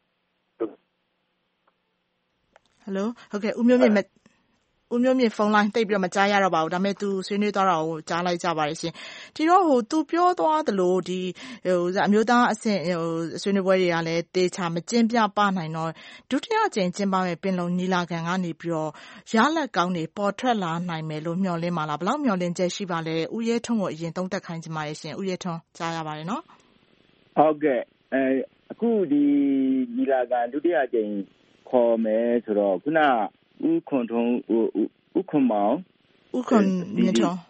ဟယ်လိုဟုတ်ကဲ့ဦးမျိုးမြင့်ဖုန်းလိုင်းတိတ်ပြီးတော့မကြားရတော့ပါဘူးဒါပေမဲ့ तू ဆွေးနွေးသွားတာကိုကြားလိုက်ကြပါတယ်ရှင်ဒီတော့तू ပြောသွားသလိုဒီအမျိုးသားအဆင့်ဆွေးနွေးပွဲတွေကလည်းတေချာမကျင်းပပါနိုင်တော့ဒုတိယအကြိမ်ကျင်းပမဲ့ပင်လုံညီလာခံကနေပြီးတော့ရလက်ကောင်းတွေပေါ်ထွက်လာနိုင်မယ်လို့မျှော်လင့်ပါလားဘယ်လောက်မျှော်လင့်ချက်ရှိပါလဲဦးရဲထွန်းကိုအရင်သုံးသပ်ခိုင်းချင်ပါတယ်ရှင်ဦးရဲထွန်းကြားရပါတယ်နော်ဟုတ်ကဲ့အခုဒီညီလာခံဒုတိယအကြိမ်ခေါ်မယ်ဆိုတော့ခုနဦးခွန်ထွန်းဦးခွန်မောင်ဦးခွန်မြင့်ထွန်း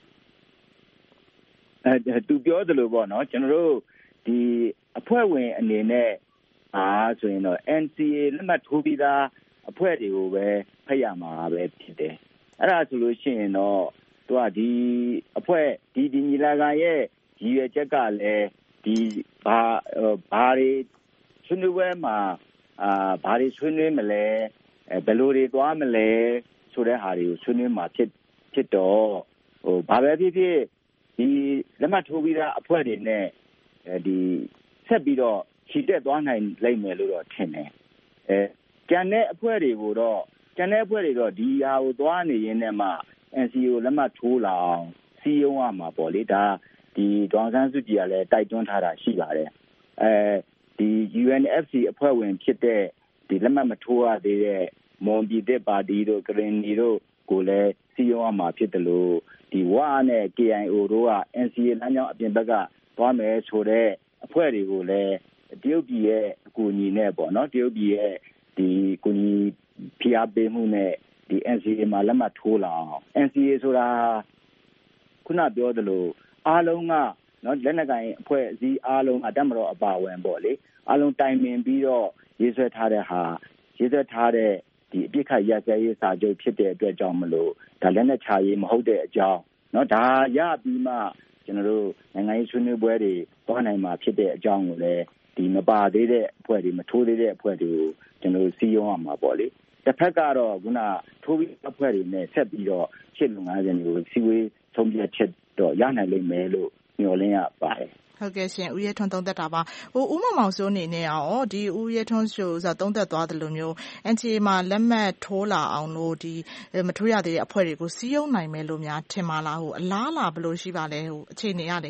သူပြောသလိုပေါ့နော်ကျွန်တော်တို့ဒီအဖွဲ့ဝင်အနေနဲ့ဆိုရင်တော့ NCA လက်မှတ်ထိုးပြီးသားအဖွဲ့တွေကိုပဲဖတ်ရမှာပဲဖြစ်တယ်အဲ့ဒါဆိုလို့ရှိရင်တော့သူကဒီအဖွဲ့ဒီညီလာခံရဲ့ရည်ရွယ်ချက်ကလည်းဒီဘာတွေဆွေးနွေးပွဲမှာဘာတွေဆွေးနွေးမလဲဘယ်လိုတွေသွားမလဲဆိုတဲ့ဟာတွေကိုဆွေးနွေးမှာဖြစ်တော့ဘာပဲဖြစ်ဖြစ်ဒီလက်မှတ်ထိုးပြီးသားအဖွဲ့တွေနဲ့ဒီဆက်ပြီးတော့ခြိတက်သွားနိုင်လိမ့်မယ်လို့တော့ထင်တယ်ကျန်တဲ့အဖွဲ့တွေတော့ဒီဟာကိုသွားနေရင်းနဲ့မှ NCA ကိုလက်မှတ်ထိုးလာအောင်စီယုံရမှာပေါ့လေဒါဒီဒေါ်အောင်ဆန်းစုကြည်ကလည်းတိုက်တွန်းထားတာရှိပါတယ်ဒီ UNFC အဖွဲ့ဝင်ဖြစ်တဲ့ဒီလက်မှတ်မထိုးရသေးတဲ့မွန်ပြည်သက်ပါတီတို့ကရင်နီတို့ကိုလည်းစီယုံရမှာဖြစ်တယ်လို့ဒီဝါနဲ့ KIO တို့က NCA လမ်းကြောင်းအပြင်ဘက်ကသွားမယ်ဆိုတဲ့အဖွဲ့တွေကိုလည်းတရုတ်ပြည်ရဲ့အကူအညီနဲ့ပေါ့နော်တရုတ်ပြည်ရဲ့ဒီကူညီဖိအားပေးမှုနဲ့ဒီ NCA မှာလက်မှတ်ထိုးလာအောင် NCA ဆိုတာခုနပြောသလိုအားလုံးကနော်လက်နက်ကိုင်အဖွဲ့အစည်းအားလုံးအတတ်မတော်အပါဝင်ပေါ့လေအားလုံးတိုင်ပင်ပြီးတော့ရေးဆွဲထားတဲ့ဒီအပြစ်ခတ်ရစဲရေးစာချုပ်ဖြစ်တဲ့အတွက်ကြောင့်မလို့ဒါလက်နက်ချရေးမဟုတ်တဲ့အကြောင်းเนาะဒါရပြီးမှကျွန်တော်တို့နိုင်ငံရေးဆွေးနွေးပွဲတွေသွားနိုင်မှာဖြစ်တဲ့အကြောင်းကိုလည်းဒီမပါသေးတဲ့အဖွဲ့တွေမထိုးသေးတဲ့အဖွဲ့တွေကိုကျွန်တော်တို့စီးရုံးရမှာပေါ့လေတစ်ဖက်ကတော့ခုနထိုးပြီးအဖွဲ့တွေနဲ့ဆက်ပြီးတော့ရှစ်လုပ်ငန်းစဉ်တွေကိုစီဝေးဆုံးဖြတ်ချက်တော့ရနိုင်လိမ့်မယ်လို့မျှော်လင့်ရပါတယ်ဟုတ်ကဲ့ရှင်ဦးရဲထွန်းသုံးသက်တာပါဦးမောင်စိုးအနေနဲ့ရောဒီဦးရဲထွန်းဆိုသုံးသက်သွားတယ်လို့မျိုး NCA မှာလက်မှတ်ထိုးလာအောင်လို့ဒီမထိုးရသေးတဲ့အဖွဲ့တွေကိုစီးရုံးနိုင်မယ်လို့များထင်ပါလားအလားအလာဘယ်လိုရှိပါလဲအခြေအနေရလေ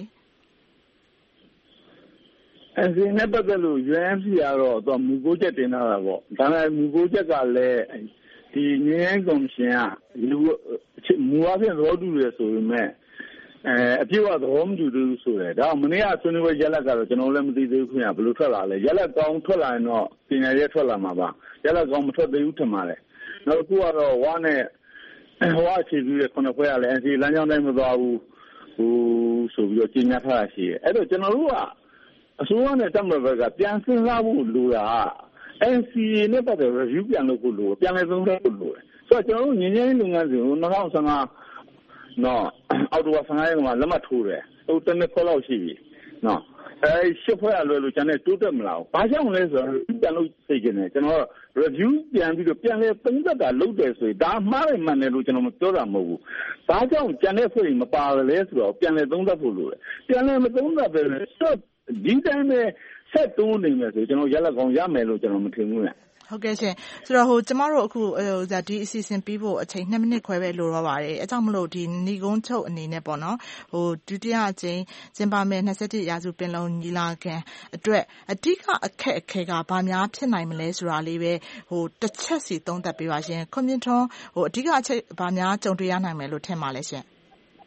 NCA နဲ့ပတ်သက်လို့ UNFC ကတော့သူမူကိုချက်တင်လာတာပေါ့ဒါပေမဲ့မူကိုချက်ကလည်းဒီငြိမ်းချမ်းကော်မရှင်ကမူအပြင်သဘောတူတယ်ဆိုပေမဲ့အပြည့်အဝသဘောမတူဘူးဆိုတယ်ဒါမနေ့ကဆွေးနွေးပွဲရလဒ်ကတော့ကျွန်တော်လည်းမသိသေးဘူးခင်ဗျဘယ်လိုထွက်လာလဲရလဒ်ကောင်းထွက်လာရင်တော့ပညာရေးထွက်လာမှာပါရလဒ်ကောင်းမထွက်သေးဘူးထင်ပါတယ်နောက်တစ်ခုကတော့ဝါနဲ့အခြေပြုတဲ့ခုနှစ်ဖွဲ့ကလည်း NCA လမ်းကြောင်းတိုင်းမသွားဘူးဆိုပြီးတော့ကြေညာထားတာရှိတယ်အဲ့တော့ကျွန်တော်တို့ကအစိုးရနဲ့တပ်မတော်ဘက်ကပြန်စဉ်းစားဖို့လိုတာ NCA နဲ့ပတ်သက် review ပြန်လုပ်ဖို့လိုပြန်လည်သုံးသပ်ဖို့လိုတယ်ဆိုတော့ကျွန်တော်တို့ငြိမ်းချမ်းရေးလုပ်ငန်းစဉ်ကို2015နော်အောက်တိုဘာ15ရက်မှာလက်မှတ်ထိုးတယ်ဟိုတနည်းခေါ်လောက်ရှိပြီနော်ရှစ်ဖွဲ့အလွယ်လို့ကျန်တဲ့တိုးတက်မလားဘာကြောင့်လဲဆိုတော့ပြန်လို့သိကျင်တယ်ကျွန်တော် review ပြန်ပြီးတော့ပြန်လဲသုံးသပ်တာလုပ်တယ်ဆိုရင်ဒါမှားတယ်မှန်တယ်လို့ကျွန်တော်မပြောတာမဟုတ်ဘူးဘာကြောင့်ကျန်တဲ့ဖွဲ့တွေမပါလဲဆိုတော့ပြန်လဲသုံးသပ်ဖို့လိုတယ်ပြန်လဲမသုံးသပ်ပဲဒီတိုင်းပဲဆက်တိုးနေမယ်ဆိုကျွန်တော်ရလက်ကောင်းရမယ်လို့ကျွန်တော်မထင်ဘူးလေဟုတ်ကဲ့ရှင်ဆိုတော့ကျမတို့အခုဒီအစီအစဉ်ပြီးဖို့အချိန်2မိနစ်ခွဲပဲလိုတော့ပါတယ်အဲကြောင့်မလို့ဒီဏီကုန်းချုပ်အနေနဲ့ပေါ့နော်ဒုတိယအကြိမ်ကျင်းပမယ့်27ရာစုပင်လုံညီလာခံအတွက်အဓိကအခက်အခဲကဘာများဖြစ်နိုင်မလဲဆိုတာလေးပဲတစ်ချက်စီသုံးသပ်ပေးပါရှင်ခွန်မြင့်ထွန်းအဓိကအချက်ဘာများကြုံတွေ့ရနိုင်မယ်လို့ထင်ပါလဲရှင်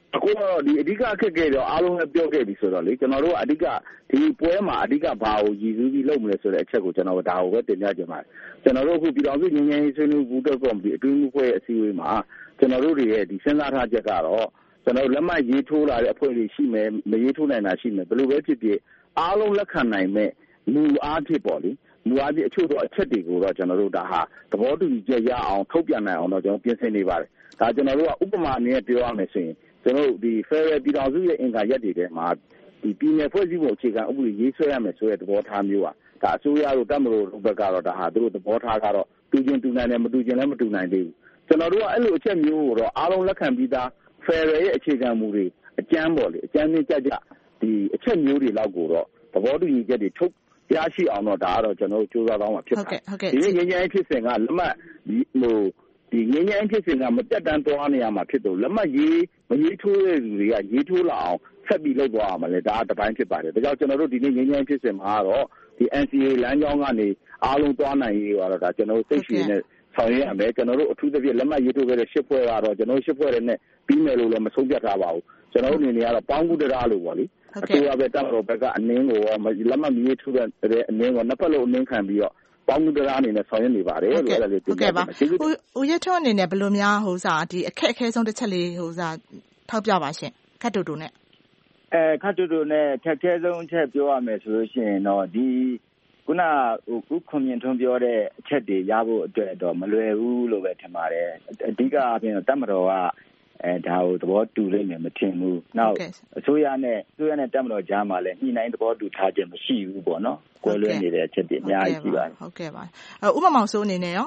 အခုတော့ဒီအဓိကအခက်အခဲတော့အားလုံးလည်းပြောခဲ့ပြီဆိုတော့လေကျွန်တော်တို့အဓိကဒီပွဲမှာအဓိကဘာကိုရည်စူးပြီးလုပ်မလဲဆိုတဲ့အချက်ကိုကျွန်တော်ဒါကိုပဲတင်ပြချင်ပါတယ်ကျွန်တော်တို့အခုပြည်တော်စုငြိမ်းချမ်းရေးဆွေးနွေးမှုတော့ကော်မတီအတွင်းမှုဖွဲ့အစည်းအဝေးမှာကျွန်တော်တို့တွေရဲ့ဒီစဉ်းစားထားချက်ကတော့ကျွန်တော်လက်မှတ်ရေးထိုးလာတဲ့အဖွဲ့တွေရှိမယ်မရေးထိုးနိုင်တာရှိမယ်ဘယ်လိုပဲဖြစ်ဖြစ်အားလုံးလက်ခံနိုင်မဲ့မူအားဖြင့်ပေါ့လေမူအားဖြင့်အချို့တော့အချက်တွေကိုတော့ကျွန်တော်တို့ဒါဟာသဘောတူညီချက်ရအောင်ထုတ်ပြန်နိုင်အောင်တော့ကျွန်တော်ပြင်ဆင်နေပါတယ်ဒါကျွန်တော်တို့ကဥပမာအနေနဲ့ပြောရမယ်ဆိုရင်ကျွန်တော်ဒီ Federal ပြည်တော်စုရဲ့အင်္ဂါရက်တွေထဲမှာဒီပြည်နယ်ဖွဲ့စည်းပုံအခြေခံဥပဒေရေးဆွဲရမယ်ဆိုတဲ့သဘောထားမျိုးဒါအစိုးရတို့တပ်မတော်တို့ဘက်ကတော့ဒါဟာသူတို့သဘောထားကတော့တူချင်းတူနိုင်တယ်မတူချင်းလည်းမတူနိုင်သေးဘူးကျွန်တော်တို့ကအဲ့လိုအချက်မျိုးကိုတော့အားလုံးလက်ခံပြီးသား Federal ရဲ့အခြေခံမူတွေအကျမ်းပေါ့လေအကျမ်းနဲ့ကြကြဒီအချက်မျိုးတွေလောက်ကိုတော့သဘောတူညီချက်တွေထုတ်ရရှိအောင်တော့ဒါကတော့ကျွန်တော်တို့စူးစမ်းသွားမှာဖြစ်ပါတယ်ဒီငြိမ်းချမ်းရေးဖြစ်စဉ်ကလက်မှတ်ဒီငြိမ်းချမ်းရေးဖြစ်စဉ်ကမပြတ်တမ်းသွားနေရမှာဖြစ်တော့လက်မှတ်ရေးမရေးထိုးတဲ့လူတွေကရေးထိုးလာအောင်ဆက်ပြီးလုပ်သွားအောင်မလဲဒါတပိုင်းဖြစ်ပါတယ်ဒါကြောင့်ကျွန်တော်တို့ဒီနေ့ငြိမ်းချမ်းရေးဖြစ်စဉ်မှာတော့ဒီ NCA လမ်းကြောင်းကနေအားလုံးသွားနိုင်ရေးကတော့ဒါကျွန်တော်တို့သိရှိနေဆောင်ရွက်ရမယ်ကျွန်တော်တို့အထူးသဖြင့်လက်မှတ်ရေးထိုးခဲ့တဲ့10ဖွဲ့ကတော့ကျွန်တော်တို့10ဖွဲ့နဲ့ပြီးမယ်လို့လည်းမဆုံးဖြတ်ထားပါဘူးကျွန်တော်တို့အနေနဲ့ကတော့ပေါင်းကူတရားလို့ပေါ့လေအစိုးရဘက်တပ်မတော်ဘက်ကအနည်းကိုလက်မှတ်ရေးထိုးတဲ့အနည်းကိုနှစ်ဖက်လုံးအနည်းခံပြီးတော့ပေါင်းကူတရားအနေနဲ့ဆောင်ရွက်နေပါတယ်လို့အဲ့ဒါလေးသိကြပါဦးရဲထွန်းအနေနဲ့ဘယ်လိုများဒီအခက်အခဲဆုံးတစ်ချက်လေးထောက်ပြပါရှင်ခတ်တူတူနဲ့ခတ်တူတူနဲ့ခက်ခဲဆုံးအချက်ပြောရမယ်ဆိုလို့ရှိရင်တော့ဒီခုနဦးခွန်မြင့်ထွန်းပြောတဲ့အချက်တွေရဖို့အတွက်တော့မလွယ်ဘူးလို့ပဲထင်ပါတယ်အဓိကအပြင်တပ်မတော်ကဒါကိုသဘောတူလိမ့်မယ်မထင်ဘူးနောက်အစိုးရနဲ့တပ်မတော်ကြားမှာလည်းညှိနှိုင်းသဘောတူထားခြင်းမရှိဘူးပေါ့နော်ကွဲလွဲနေတဲ့အချက်တွေအများကြီးရှိပါတယ်ဟုတ်ကဲ့ပါဥပမောင်စိုးအနေနဲ့ရော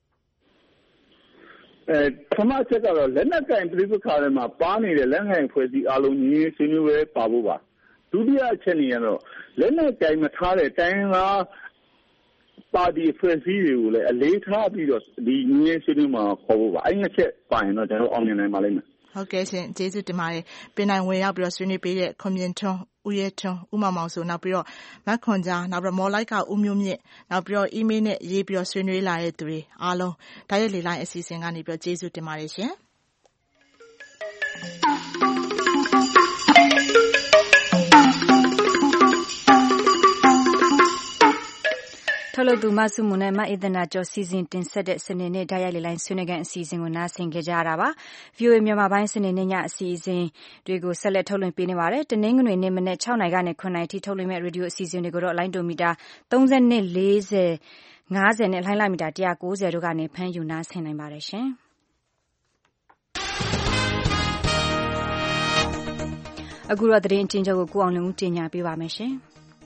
ပထမချက်ကတော့လက်နက်ကင်ပြည်ပခါထဲမှာပါနေတဲ့လက်နက်ကင်ဖွဲ့စည်းအလုံးကြီးဆွေးနွေးပွဲပါဖို့ပါဒုတိယအချက်နေရတော့လက်နက်ကင်မထားတဲ့တိုင်းသားပါတီဖွဲ့စည်းတွေကိုလည်းအလေးထားပြီးတော့ဒီငင်းဆွေးနွေးမှာခေါ်ဖို့ပါအဲ့ဒီချက်ပါရင်တော့ကျွန်တော်အောင်မြင်နိုင်ပါလိမ့်မယ်ဟုတ်ကဲ့ရှင်ကျေးဇူးတင်ပါတယ်ပင်နိုင်ဝင်ရောက်ပြီးတော့ဆွေးနွေးပေးတဲ့ခွန်မြင့်ထွန်းဦးရဲထွန်းဦးမောင်မောင်ဆိုနောက်ပြီးတော့မက်ခွန်ကြားနောက်ပြီးတော့မော်လိုက်ကဦးမျိုးမြင့်နောက်ပြီးတော့အီးမေးလ်နဲ့ရေးပြီးတော့ဆွေးနွေးလာတဲ့သူတွေအားလုံးဓာတ်ရိုက်လေလိုင်းအစီအစဉ်ကနေပြီးတော့ကျေးဇူးတင်ပါတယ်ရှင်ထုတ်လုပ်သူမဆုမွန်နဲ့မအေးသနာကျော်စီစဉ်တင်ဆက်တဲ့စနေနေ့ဓာတ်ရိုက်လေလိုင်းဆွေးနွေးခန်းအစီအစဉ်ကိုနားဆင်ကြကြရတာပါ VOA မြန်မာပိုင်းစနေနေ့ညအစီအစဉ်တွေကိုဆက်လက်ထုတ်လွှင့်ပေးနေပါတယ်တနင်္ဂနွေနေ့မနေ့6နာရီကနေ9နာရီထိထုတ်လွှင့်မဲ့ရေဒီယိုအစီအစဉ်တွေကိုတော့လိုင်းဒိုမီတာ30 40 50နဲ့လိုင်းလာမီတာ190တို့ကနေဖမ်းယူနားဆင်နိုင်ပါတယ်ရှင်အခုတော့သတင်းအကျဉ်းချုပ်ကိုကိုအောင်လင်းဦးတင်ပြပေးပါမယ်ရှင်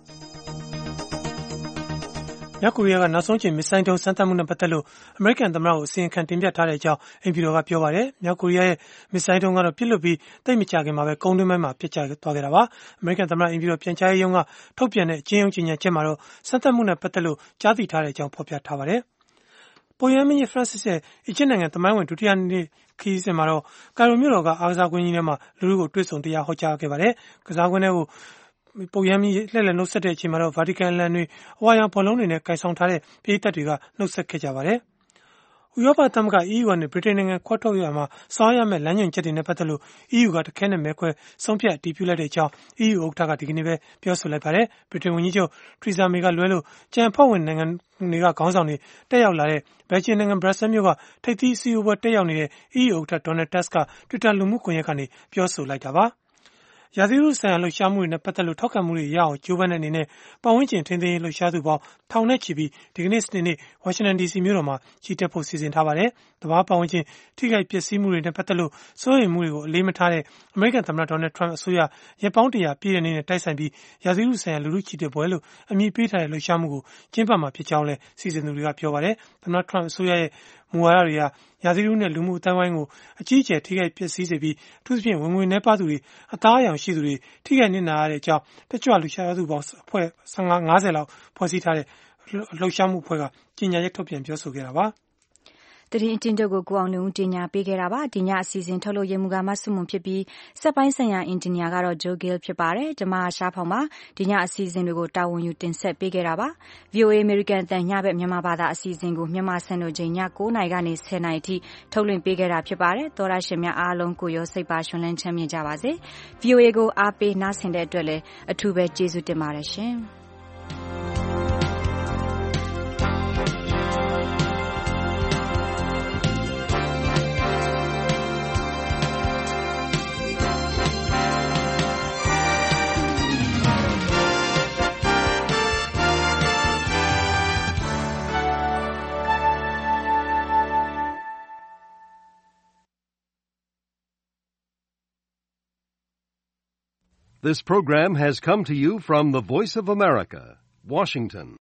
မြောက်ကိုရီးယားကနောက်ဆုံးချိန်မစ်ဆိုင်းဒုံးစမ်းသပ်မှုနဲ့ပတ်သက်လို့အမေရိကန်သမ္မတကိုအစီရင်ခံတင်ပြထားတဲ့အကြောင်းအိမ်ဖြူတော်ကပြောပါတယ်။မြောက်ကိုရီးယားရဲ့မစ်ဆိုင်းဒုံးကတော့ပစ်လွတ်ပြီးသိပ်မကြာခင်မှာပဲကုန်းတွင်းပိုင်းမှာပစ်ကျသွားခဲ့တာပါ။အမေရိကန်သမ္မတအိမ်ဖြူတော်ပြန်ကြားရေးရုံးကထုတ်ပြန်တဲ့အကျဉ်းချုပ်ကြေညာချက်မှာတော့စမ်းသပ်မှုနဲ့ပတ်သက်လို့ကြားသိထားတဲ့အကြောင်းဖော်ပြထားပါတယ်။ပုပ်ရဟန်းမင်းကြီး Francis ရဲ့အီဂျစ်နိုင်ငံသမိုင်းဝင်ဒုတိယနေ့ခရီးစဉ်မှာတော့ကာရိုမြို့တော်ကအားကစားကွင်းကြီးထဲမှာလူထုကိုတွေ့ဆုံတရားဟောကြားခဲ့ပါတယ်။ကစားကွင်းထဲကိုပုပ်ရဟန်းမင်းကြီးလှည့်လည်နှုတ်ဆက်တဲ့အချိန်မှာတော့ဗာတီကန်လန်တွေအဝါရောင်ဘောလုံးတွေနဲ့ကိုင်ဆောင်ထားတဲ့ပရိသတ်တွေကနှုတ်ဆက်ခဲ့ကြပါတယ်။ဥရောပသမဂ္ဂ EU နဲ့ဗြိတိန်နိုင်ငံခွဲထုတ်ရမှာဆောင်ရမယ့်လမ်းညွှန်ချက်တွေနဲ့ပတ်သက်လို့ EU ကတခဲနဲ့မဲခွဲဆုံးဖြတ်အတည်ပြုလိုက်တဲ့အကြောင်း EU ဥက္ကဋ္ဌကဒီကနေ့ပဲပြောဆိုလိုက်ပါတယ်။ဗြိတိန်ဝန်ကြီးချုပ်ထရီဇာမေကလွဲလို့ကြံဖွဲ့ဝင်နိုင်ငံတွေကခေါင်းဆောင်တွေတက်ရောက်လာတဲ့ဘယ်လ်ဂျီယံနိုင်ငံဘရပ်ဆဲမြို့ကထိပ်သီးအစည်းအဝေးတက်ရောက်နေတဲ့ EU ဥက္ကဋ္ဌဒေါ်နယ်တက်စ်က Twitter လူမှုကွန်ရက်ကနေပြောဆိုလိုက်တာပါ။ရာသီဥတုဆိုင်ရာလှုပ်ရှားမှုတွေနဲ့ပတ်သက်လို့ထောက်ခံမှုတွေရအောင်ကြိုးပမ်းတဲ့အနေနဲ့ပတ်ဝန်းကျင်ထိန်းသိမ်းရေးလှုပ်ရှားသူပေါင်းထောင်နဲ့ချီပြီးဒီကနေ့စနေနေ့ဝါရှင်တန် DC မြို့တော်မှာကြီးတက်ဖို့စီစဉ်ထားပါတယ်။တဘာပတ်ဝန်းကျင်ထိခိုက်ပျက်စီးမှုတွေနဲ့ပတ်သက်လို့စိုးရိမ်မှုတွေကိုအလေးမထားတဲ့အမေရိကန်သမ္မတဒေါ်နယ်ထရန့်အစိုးရရက်ပေါင်း100ပြည့်တဲ့နေ့နဲ့တိုက်ဆိုင်ပြီးရာသီဥတုဆိုင်ရာလူထုချီတက်ပွဲလို့အမည်ပေးထားတဲ့လှုပ်ရှားမှုကိုကျင်းပမှာဖြစ်ကြောင်းလည်းစီစဉ်သူတွေကပြောပါတယ်။သမ္မတထရန့်အစိုးရရဲ့မူဝါဒတွေကရာသီဥတုနဲ့လူမှုအတိုင်းဝိုင်းကိုအကြီးအကျယ်ထိခိုက်ပျက်စီးစေပြီးအထူးသဖြင့်ဝင်ငွေနှဲပါသူတွေအသားအရောင်ရှိသူတွေထိခိုက်နစ်နာရတဲ့အကြောင်းတက်ကြွလှုပ်ရှားသူပေါင်းအဖွဲ့50လောက်ဖွဲ့စည်းထားတဲ့လှုပ်ရှားမှုအဖွဲ့ကကြေညာချက်ထုတ်ပြန်ပြောဆိုခဲ့တာပါသတင်းအကျဉ်းချုပ်ကိုကိုအောင်လွင်ဦးတင်ညာပေးခဲ့တာပါဒီညအစီအစဉ်ထုတ်လို့ရမှုကမဆုမွန်ဖြစ်ပြီးစက်ပိုင်းဆိုင်ရာအင်ဂျင်နီယာကတော့ Joe Gill ဖြစ်ပါတယ်ကျွန်မရှားဖောင်ပါဒီညအစီအစဉ်တွေကိုတာဝန်ယူတင်ဆက်ပေးခဲ့တာပါ VOA American အသံညဘက်မြန်မာဘာသာအစီအစဉ်ကိုမြန်မာစံတော်ချိန်ည9:00နာရီကနေ10:00နာရီထိထုတ်လွှင့်ပေးခဲ့တာဖြစ်ပါတယ်သောရရှင်များအားလုံးကိုရောစိတ်ပါရှင်လန်းချမ်းမြေ့ကြပါစေ VOA ကိုအားပေးနားဆင်တဲ့အတွက်လည်းအထူးပဲကျေးဇူးတင်ပါတယ်ရှင် This program has come to you from the Voice of America, Washington.